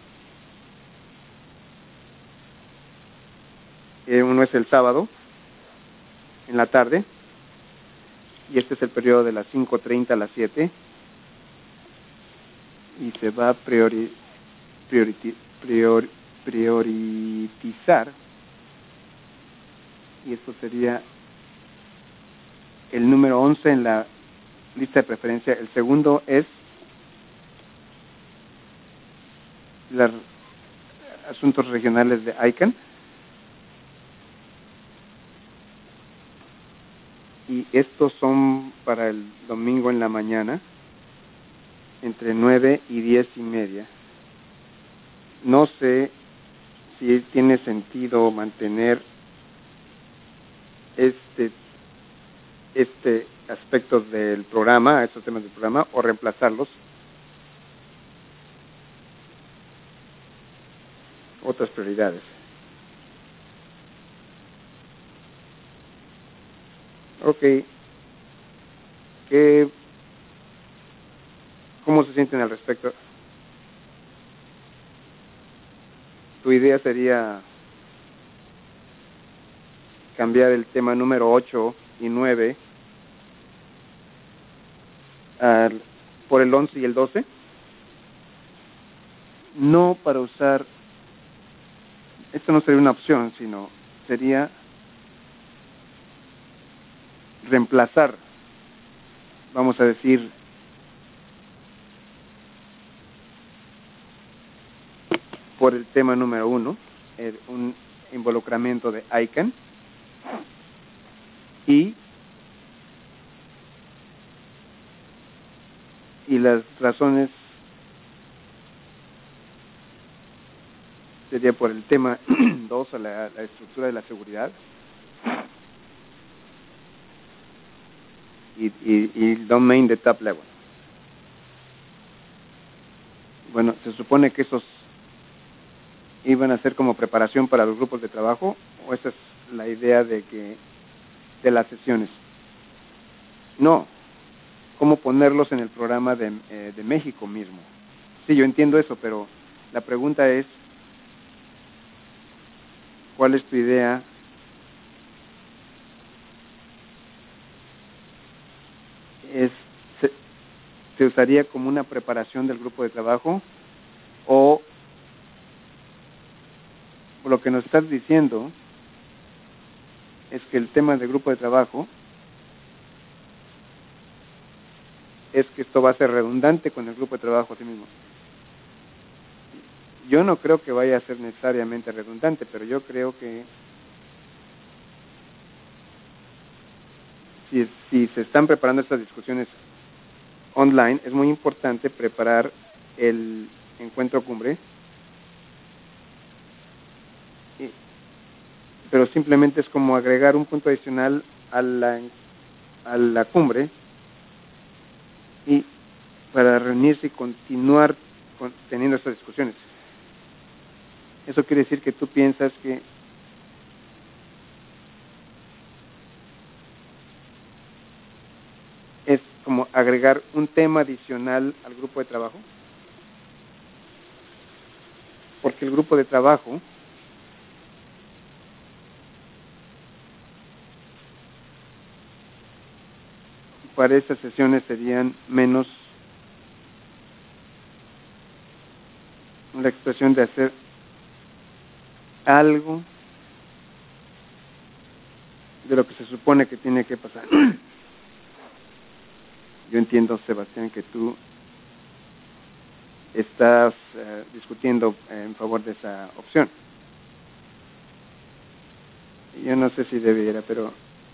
Uno es el sábado en la tarde, y este es el periodo de las 5:30 a las 7, y se va a priorizar, y esto sería el número 11 en la lista de preferencia. El segundo es los asuntos regionales de ICANN, y estos son para el domingo en la mañana, entre 9 y 10:30. No sé si tiene sentido mantener este aspecto del programa, estos temas del programa, o reemplazarlos. otras prioridades. Ok. ¿Cómo se sienten al respecto? Tu idea sería cambiar el tema número 8 y 9 por el 11 y el 12. No para usar, esto no sería una opción, sino sería reemplazar, vamos a decir, por el tema número 1, un involucramiento de ICANN, y las razones sería por el tema 2, a la estructura de la seguridad, y el domain de top level. Bueno, se supone que esos iban a ser como preparación para los grupos de trabajo, o esa es la idea de las sesiones. No, cómo ponerlos en el programa de México mismo. Sí, yo entiendo eso, pero la pregunta es, ¿cuál es tu idea? ¿Se usaría como una preparación del grupo de trabajo? O lo que nos estás diciendo es que el tema del grupo de trabajo es que esto va a ser redundante con el grupo de trabajo a sí mismo. Yo no creo que vaya a ser necesariamente redundante, pero yo creo que si se están preparando estas discusiones online, es muy importante preparar el encuentro cumbre, pero simplemente es como agregar un punto adicional a la cumbre, y para reunirse y continuar teniendo estas discusiones. Eso quiere decir que tú piensas que es como agregar un tema adicional al grupo de trabajo, porque el grupo de trabajo para esas sesiones serían menos la expresión de hacer algo de lo que se supone que tiene que pasar. Yo entiendo, Sebastián, que tú estás discutiendo en favor de esa opción. Yo no sé si debiera, pero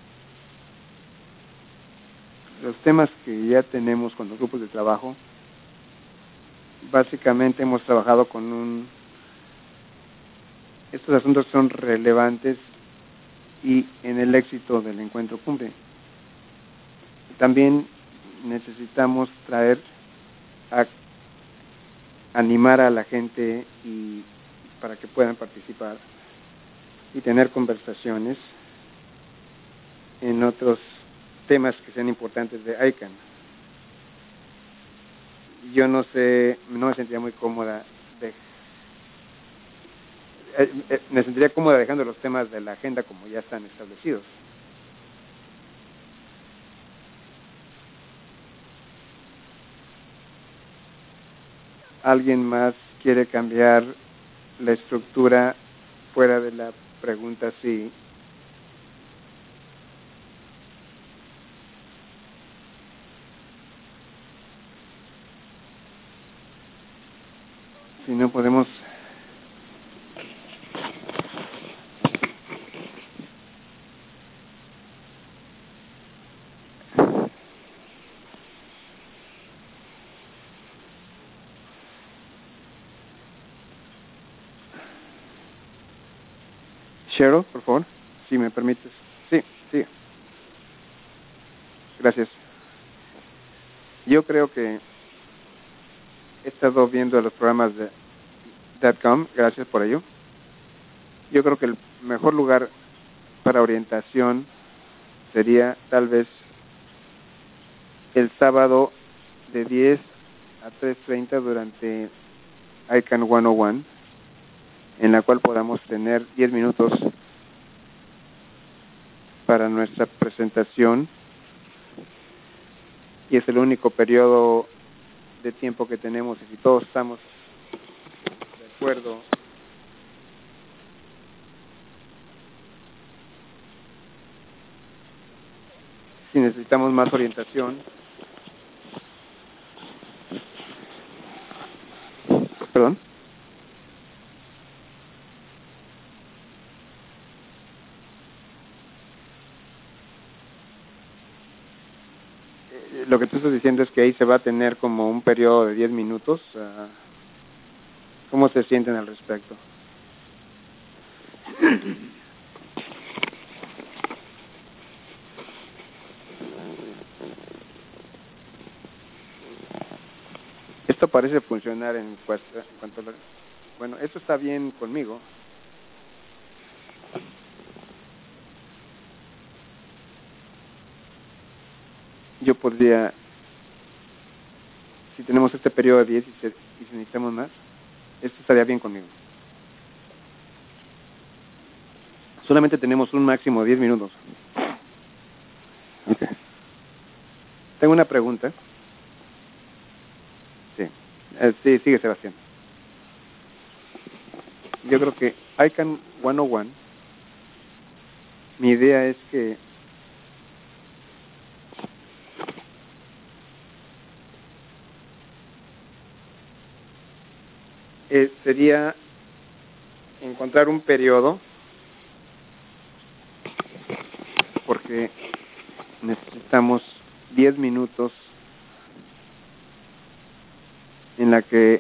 los temas que ya tenemos con los grupos de trabajo, básicamente hemos trabajado con estos asuntos son relevantes y en el éxito del encuentro cumbre. También necesitamos animar a la gente y para que puedan participar y tener conversaciones en otros temas que sean importantes de ICANN. Yo no sé, no me sentiría muy cómoda me sentiría cómoda dejando los temas de la agenda como ya están establecidos. ¿Alguien más quiere cambiar la estructura fuera de la pregunta sí? Si no, podemos... Cheryl, por favor, si me permites. Sí. Gracias. Yo creo que he estado viendo los programas de .com, gracias por ello. yo creo que el mejor lugar para orientación sería tal vez el sábado de 10 a 3:30 durante ICANN 101, en la cual podamos tener 10 minutos para nuestra presentación, y es el único periodo de tiempo que tenemos, y si todos estamos de acuerdo, si necesitamos más orientación, perdón, lo que tú estás diciendo es que ahí se va a tener como un periodo de 10 minutos. ¿Cómo se sienten al respecto? Esto parece funcionar en cuanto a bueno, esto está bien conmigo. Yo podría, si tenemos este periodo de 10 y si necesitamos más, esto estaría bien conmigo. Solamente tenemos un máximo de 10 minutos. Okay. Tengo una pregunta. Sí. Sí, sigue Sebastián. Yo creo que ICANN 101, mi idea es que sería encontrar un periodo, porque necesitamos 10 minutos en la que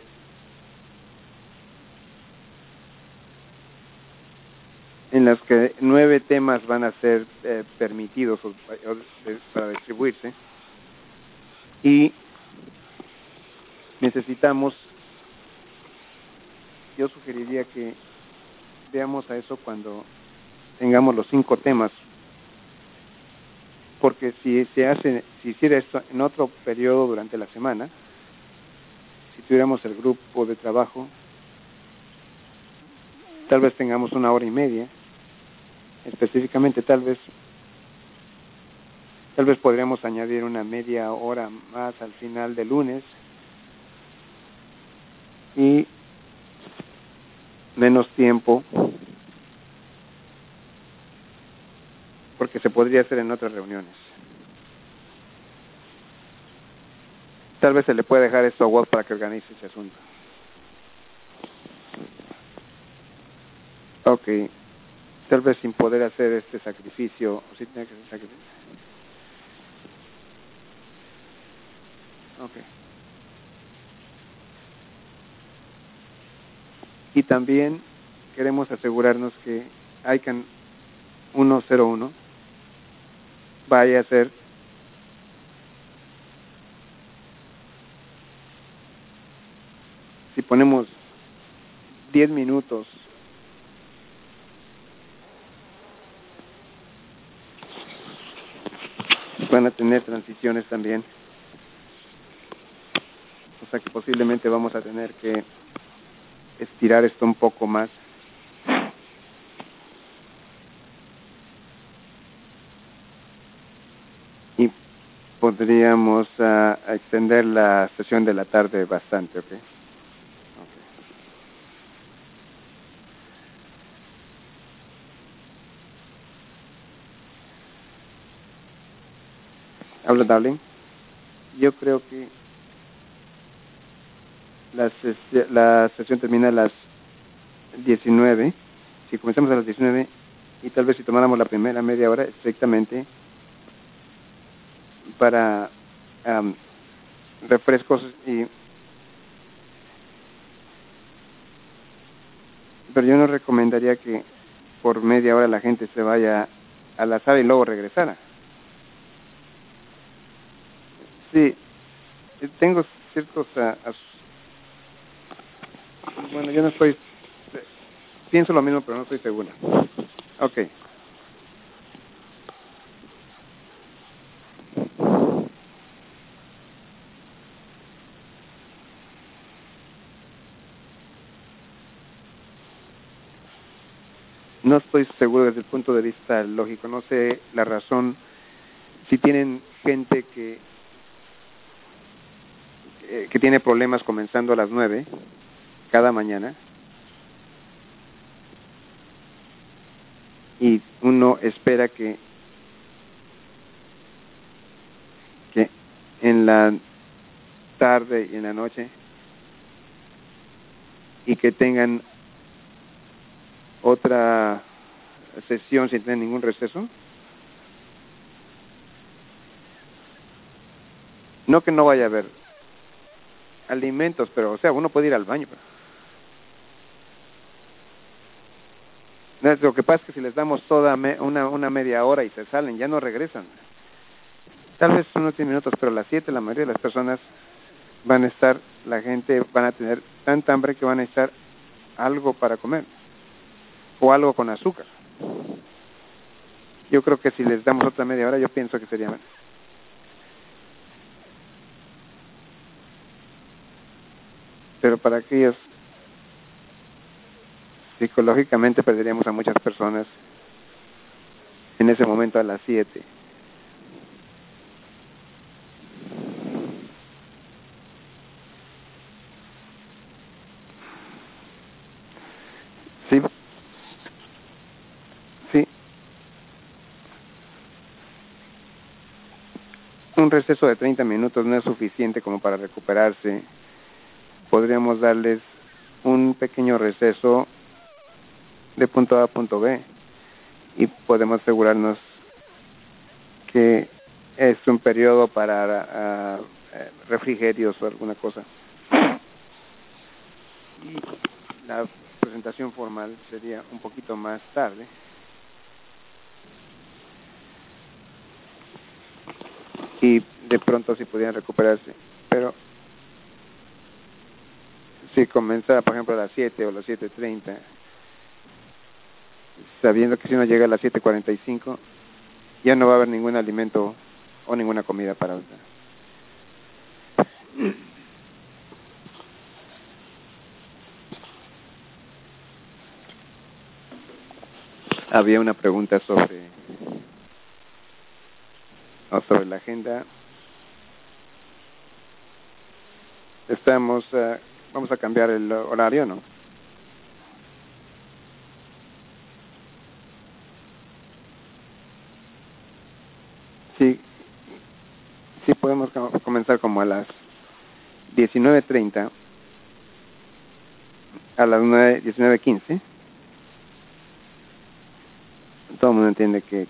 las que 9 temas van a ser permitidos para distribuirse, y necesitamos, yo sugeriría que veamos a eso cuando tengamos los 5 temas, porque si hiciera esto en otro periodo durante la semana, si tuviéramos el grupo de trabajo, tal vez tengamos 1 hora y media, específicamente tal vez podríamos añadir una media hora más al final del lunes, y menos tiempo, porque se podría hacer en otras reuniones. Tal vez se le puede dejar esto a Walt para que organice ese asunto. Ok. Tal vez sin poder hacer este sacrificio, o sí tiene que hacer sacrificio. Ok. Y también queremos asegurarnos que ICANN 101 vaya a ser si ponemos 10 minutos van a tener transiciones también, o sea que posiblemente vamos a tener que estirar esto un poco más. Y podríamos extender la sesión de la tarde bastante, ¿ok? Habla, Darling. Yo creo que la sesión termina a las 19. Si comenzamos a las 19, y tal vez si tomáramos la primera media hora estrictamente para refrescos, pero yo no recomendaría que por media hora la gente se vaya a la sala y luego regresara. Sí, tengo ciertos bueno, yo no estoy Pienso lo mismo, pero no estoy segura. Ok. No estoy seguro desde el punto de vista lógico. No sé la razón. Si tienen gente que tiene problemas comenzando a las 9 cada mañana, y uno espera que en la tarde y en la noche, y que tengan otra sesión sin tener ningún receso. No que no vaya a haber alimentos, pero, o sea, uno puede ir al baño. Pero lo que pasa es que si les damos toda una media hora y se salen, ya no regresan. Tal vez unos 10 minutos, pero a las 7 la mayoría de las personas van a estar, la gente van a tener tanta hambre que van a necesitar algo para comer, o algo con azúcar. Yo creo que si les damos otra media hora, yo pienso que sería menos. Pero para aquellos, psicológicamente perderíamos a muchas personas en ese momento a las 7. Sí, sí. Un receso de 30 minutos no es suficiente como para recuperarse. Podríamos darles un pequeño receso de punto A a punto B y podemos asegurarnos que es un periodo para refrigerios o alguna cosa. Y la presentación formal sería un poquito más tarde. Y de pronto si pudieran recuperarse. Pero si comenzara, por ejemplo, a las 7 o las 7:30, sabiendo que si uno llega a las 7:45, ya no va a haber ningún alimento o ninguna comida para usted. Había una pregunta sobre la agenda. Vamos a cambiar el horario, ¿no? Sí, sí podemos comenzar como a las 19:30, a las 19:15. Todo el mundo entiende que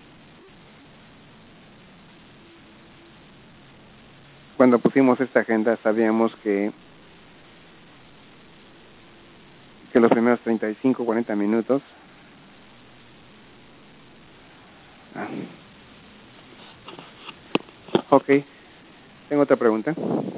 cuando pusimos esta agenda sabíamos que los primeros 35, 40 minutos Ok, tengo otra pregunta.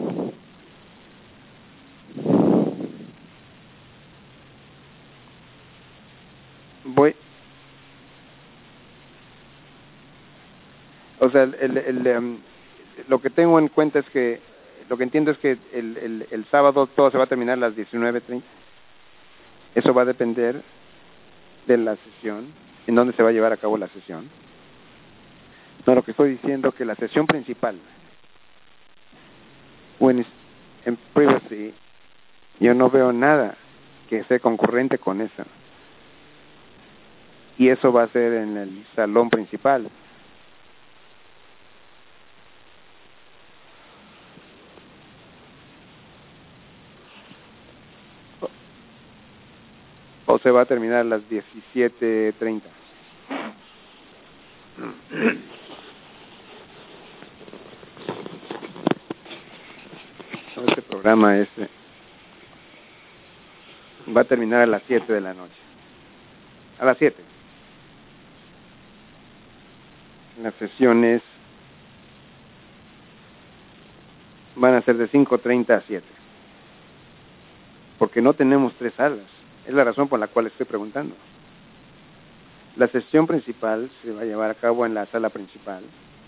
O sea, lo que tengo en cuenta es que, lo que entiendo es que el sábado todo se va a terminar a las 19:30. Eso va a depender de la sesión, en dónde se va a llevar a cabo la sesión. No, lo que estoy diciendo es que la sesión principal, en privacy, yo no veo nada que sea concurrente con esa. Y eso va a ser en el salón principal. O se va a terminar a las 17:30. Este programa va a terminar a las 7 de la noche. A las 7. Las sesiones van a ser de 5:30 a 7. Porque no tenemos 3 salas. Es la razón por la cual estoy preguntando. La sesión principal se va a llevar a cabo en la sala principal.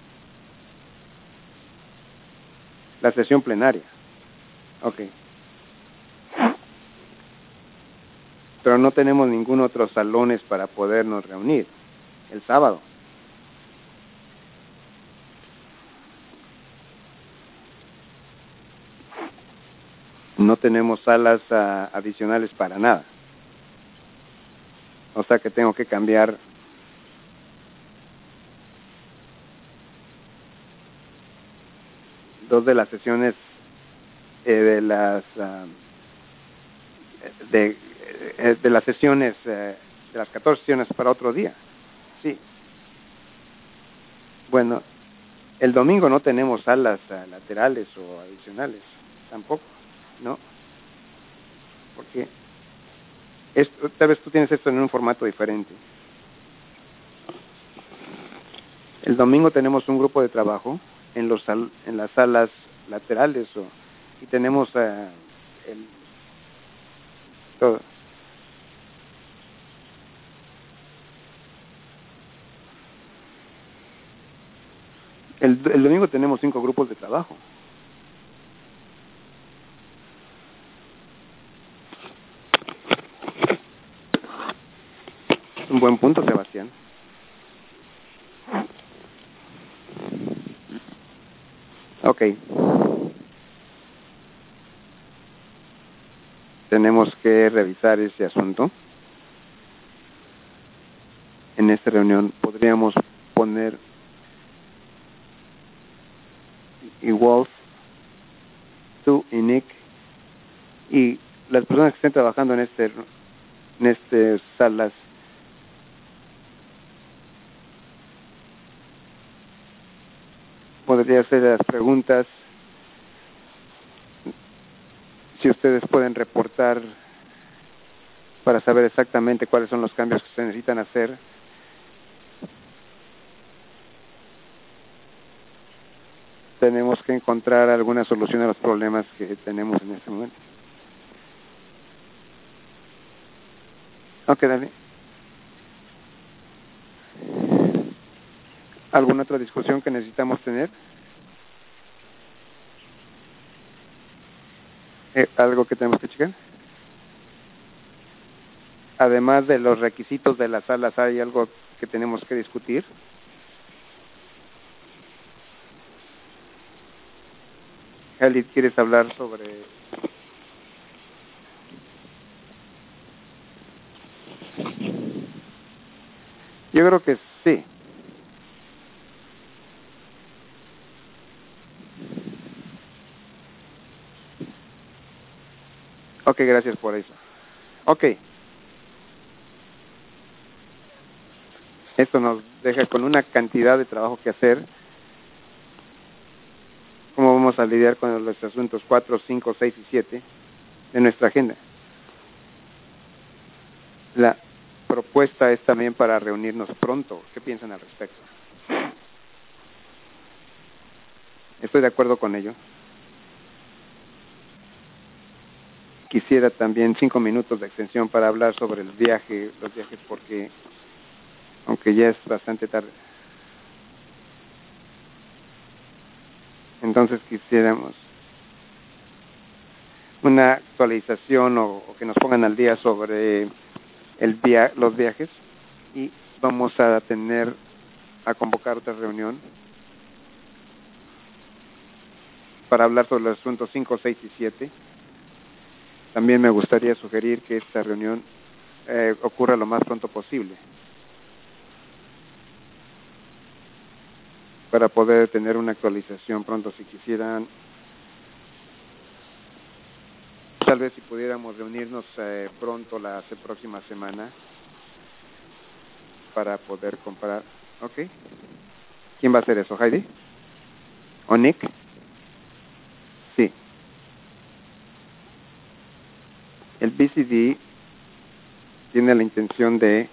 La sesión plenaria. Ok. Pero no tenemos ningún otro salones para podernos reunir el sábado. No tenemos salas adicionales para nada. O sea que tengo que cambiar dos de las sesiones de las sesiones de las 14 sesiones para otro día. Sí. Bueno, el domingo no tenemos salas laterales o adicionales tampoco, ¿no? Porque tal vez tú tienes esto en un formato diferente. El domingo tenemos un grupo de trabajo en las salas laterales y tenemos todo. El domingo tenemos 5 grupos de trabajo. Un buen punto, Sebastián. Ok. Tenemos que revisar ese asunto. En esta reunión podríamos poner y Wolf, tú y Nick y las personas que estén trabajando en estas salas podría hacer las preguntas. Si ustedes pueden reportar para saber exactamente cuáles son los cambios que se necesitan hacer. Tenemos que encontrar alguna solución a los problemas que tenemos en este momento. Ok, dale. ¿Alguna otra discusión que necesitamos tener? ¿Algo que tenemos que checar? Además de los requisitos de las salas, ¿hay algo que tenemos que discutir? Khalid, ¿quieres hablar sobre...? Yo creo que sí. Ok, gracias por eso. Ok. Esto nos deja con una cantidad de trabajo que hacer. ¿Cómo vamos a lidiar con los asuntos 4, 5, 6 y 7 de nuestra agenda? La propuesta es también para reunirnos pronto. ¿Qué piensan al respecto? Estoy de acuerdo con ello. Quisiera también 5 minutos de extensión para hablar sobre los viajes, porque aunque ya es bastante tarde. Entonces quisiéramos una actualización o que nos pongan al día sobre los viajes, y vamos a convocar otra reunión para hablar sobre los asuntos 5, 6 y 7. También me gustaría sugerir que esta reunión ocurra lo más pronto posible para poder tener una actualización pronto. Si quisieran, tal vez si pudiéramos reunirnos pronto la próxima semana para poder comprar. ¿Ok? ¿Quién va a hacer eso? ¿Heidi? ¿O Nick? Sí. El BCD tiene la intención de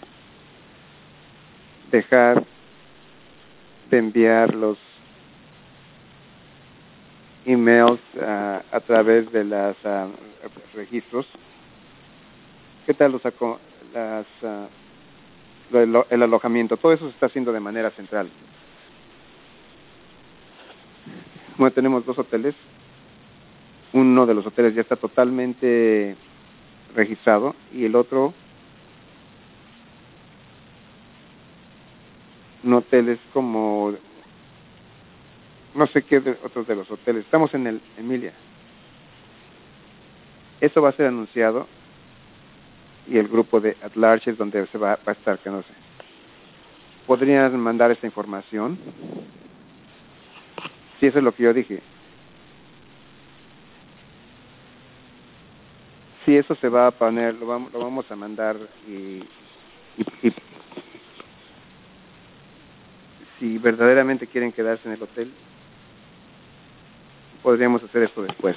dejar de enviar los emails a través de los registros ¿Qué tal el alojamiento? Todo eso se está haciendo de manera central. Bueno, tenemos 2 hoteles. Uno de los hoteles ya está totalmente registrado y el otro, un hotel es como, no sé qué otros de los hoteles. Estamos en el Emilia. Eso va a ser anunciado y el grupo de At Large es donde se va a estar, que no sé. ¿Podrían mandar esta información? Sí, eso es lo que yo dije. Sí, eso se va a poner, lo vamos a mandar y si verdaderamente quieren quedarse en el hotel, podríamos hacer esto después.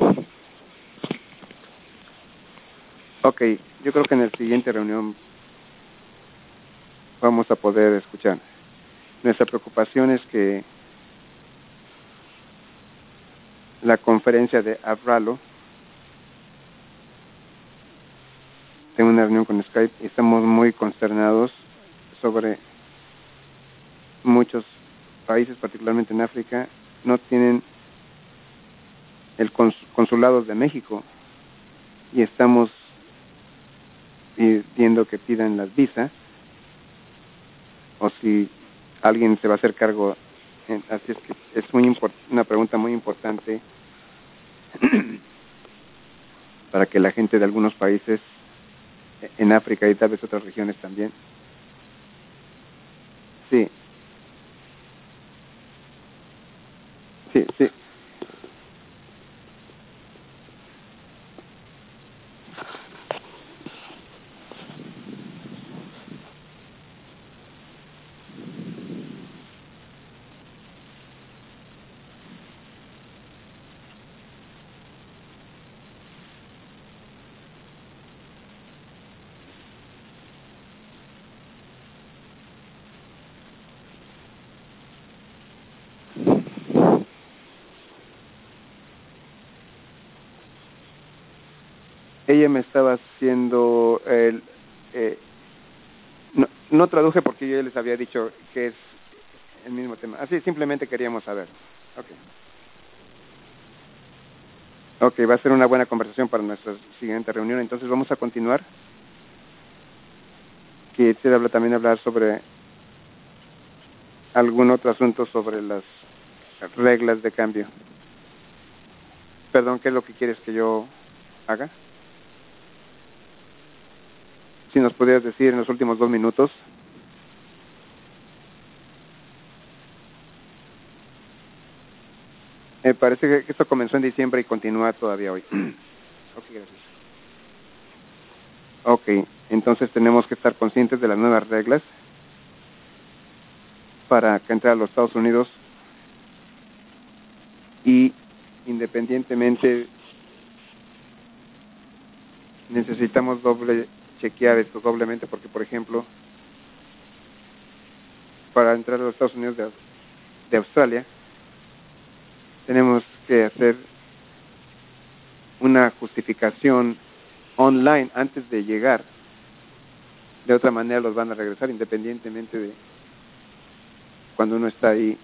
Ok, yo creo que en la siguiente reunión vamos a poder escuchar. Nuestra preocupación es que la conferencia de Avralo, tengo una reunión con Skype y estamos muy consternados sobre muchos países, particularmente en África, no tienen el consulados de México y estamos pidiendo que pidan las visas o si alguien se va a hacer cargo. Así es que es una pregunta muy importante para que la gente de algunos países en África y tal vez otras regiones también. Sí. Sí, sí. Ella me estaba haciendo no traduje porque yo les había dicho que es el mismo tema. Así, simplemente queríamos saber. Ok, va a ser una buena conversación para nuestra siguiente reunión. Entonces vamos a continuar. Quisiera también hablar sobre algún otro asunto sobre las reglas de cambio. Perdón, ¿qué es lo que quieres que yo haga? Si nos pudieras decir en los últimos 2 minutos. Parece que esto comenzó en diciembre y continúa todavía hoy. Ok, gracias. Ok, entonces tenemos que estar conscientes de las nuevas reglas para que entre a los Estados Unidos y independientemente necesitamos chequear esto doblemente porque, por ejemplo, para entrar a los Estados Unidos de Australia tenemos que hacer una justificación online antes de llegar. De otra manera los van a regresar independientemente de cuando uno está ahí.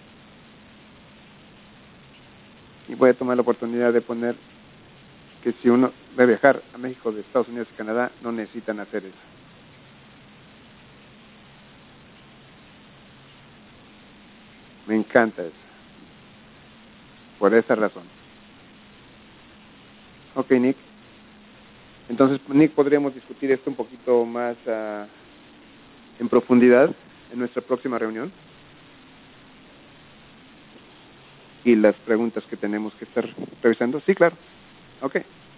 Y voy a tomar la oportunidad de poner que si uno va a viajar a México de Estados Unidos y Canadá, no necesitan hacer eso. Me encanta eso. Por esa razón. Ok, Nick. Entonces, Nick, podríamos discutir esto un poquito más en profundidad en nuestra próxima reunión. Y las preguntas que tenemos que estar revisando. Sí, claro. Ok.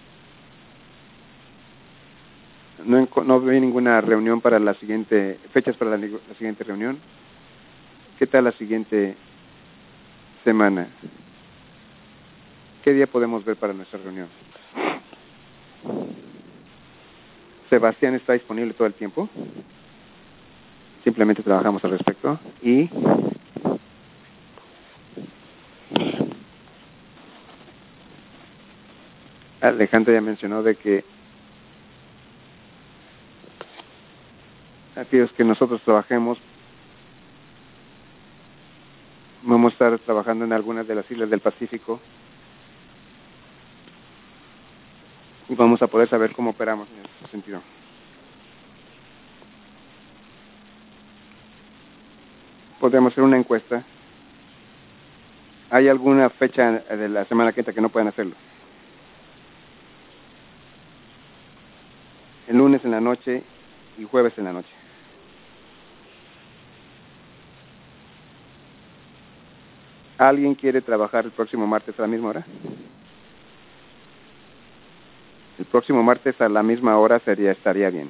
No veo ninguna reunión para la siguiente, fechas para la siguiente reunión. ¿Qué tal la siguiente semana? ¿Qué día podemos ver para nuestra reunión? Sebastián está disponible todo el tiempo. Simplemente trabajamos al respecto. Y Alejandro ya mencionó de que aquellos que nosotros trabajemos, vamos a estar trabajando en algunas de las islas del Pacífico y vamos a poder saber cómo operamos en ese sentido. Podríamos hacer una encuesta. ¿Hay alguna fecha de la semana que entra que no puedan hacerlo? El lunes en la noche y jueves en la noche. ¿Alguien quiere trabajar el próximo martes a la misma hora? El próximo martes a la misma hora estaría bien.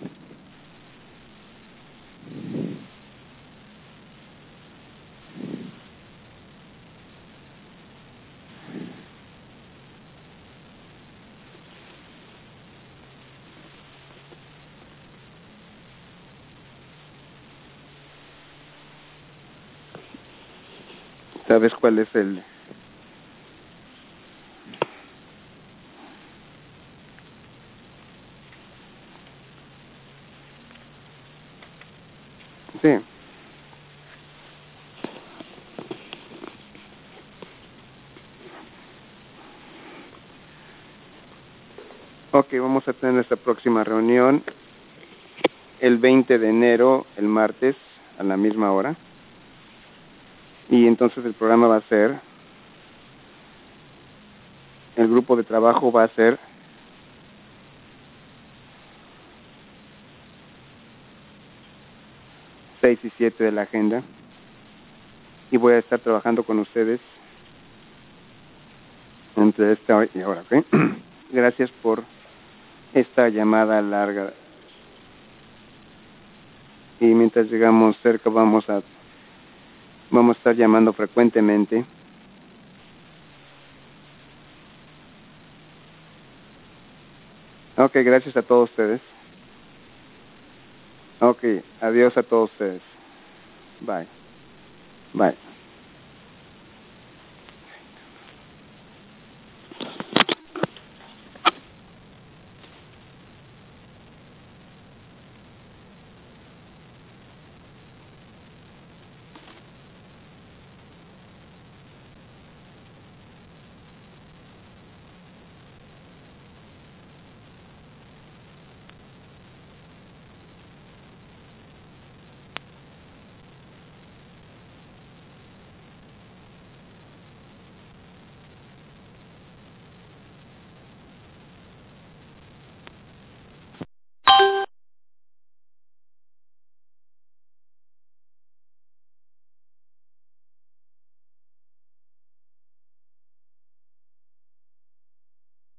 ¿Sabes cuál es el...? Sí. Ok, vamos a tener nuestra próxima reunión el 20 de enero, el martes, a la misma hora. Y entonces el programa va a ser... El grupo de trabajo va a ser... 6 y 7 de la agenda. Y voy a estar trabajando con ustedes entre esta y ahora, ¿ok? Gracias por esta llamada larga. Y mientras llegamos cerca vamos a estar llamando frecuentemente. Ok, gracias a todos ustedes. Ok, adiós a todos ustedes. Bye. Bye.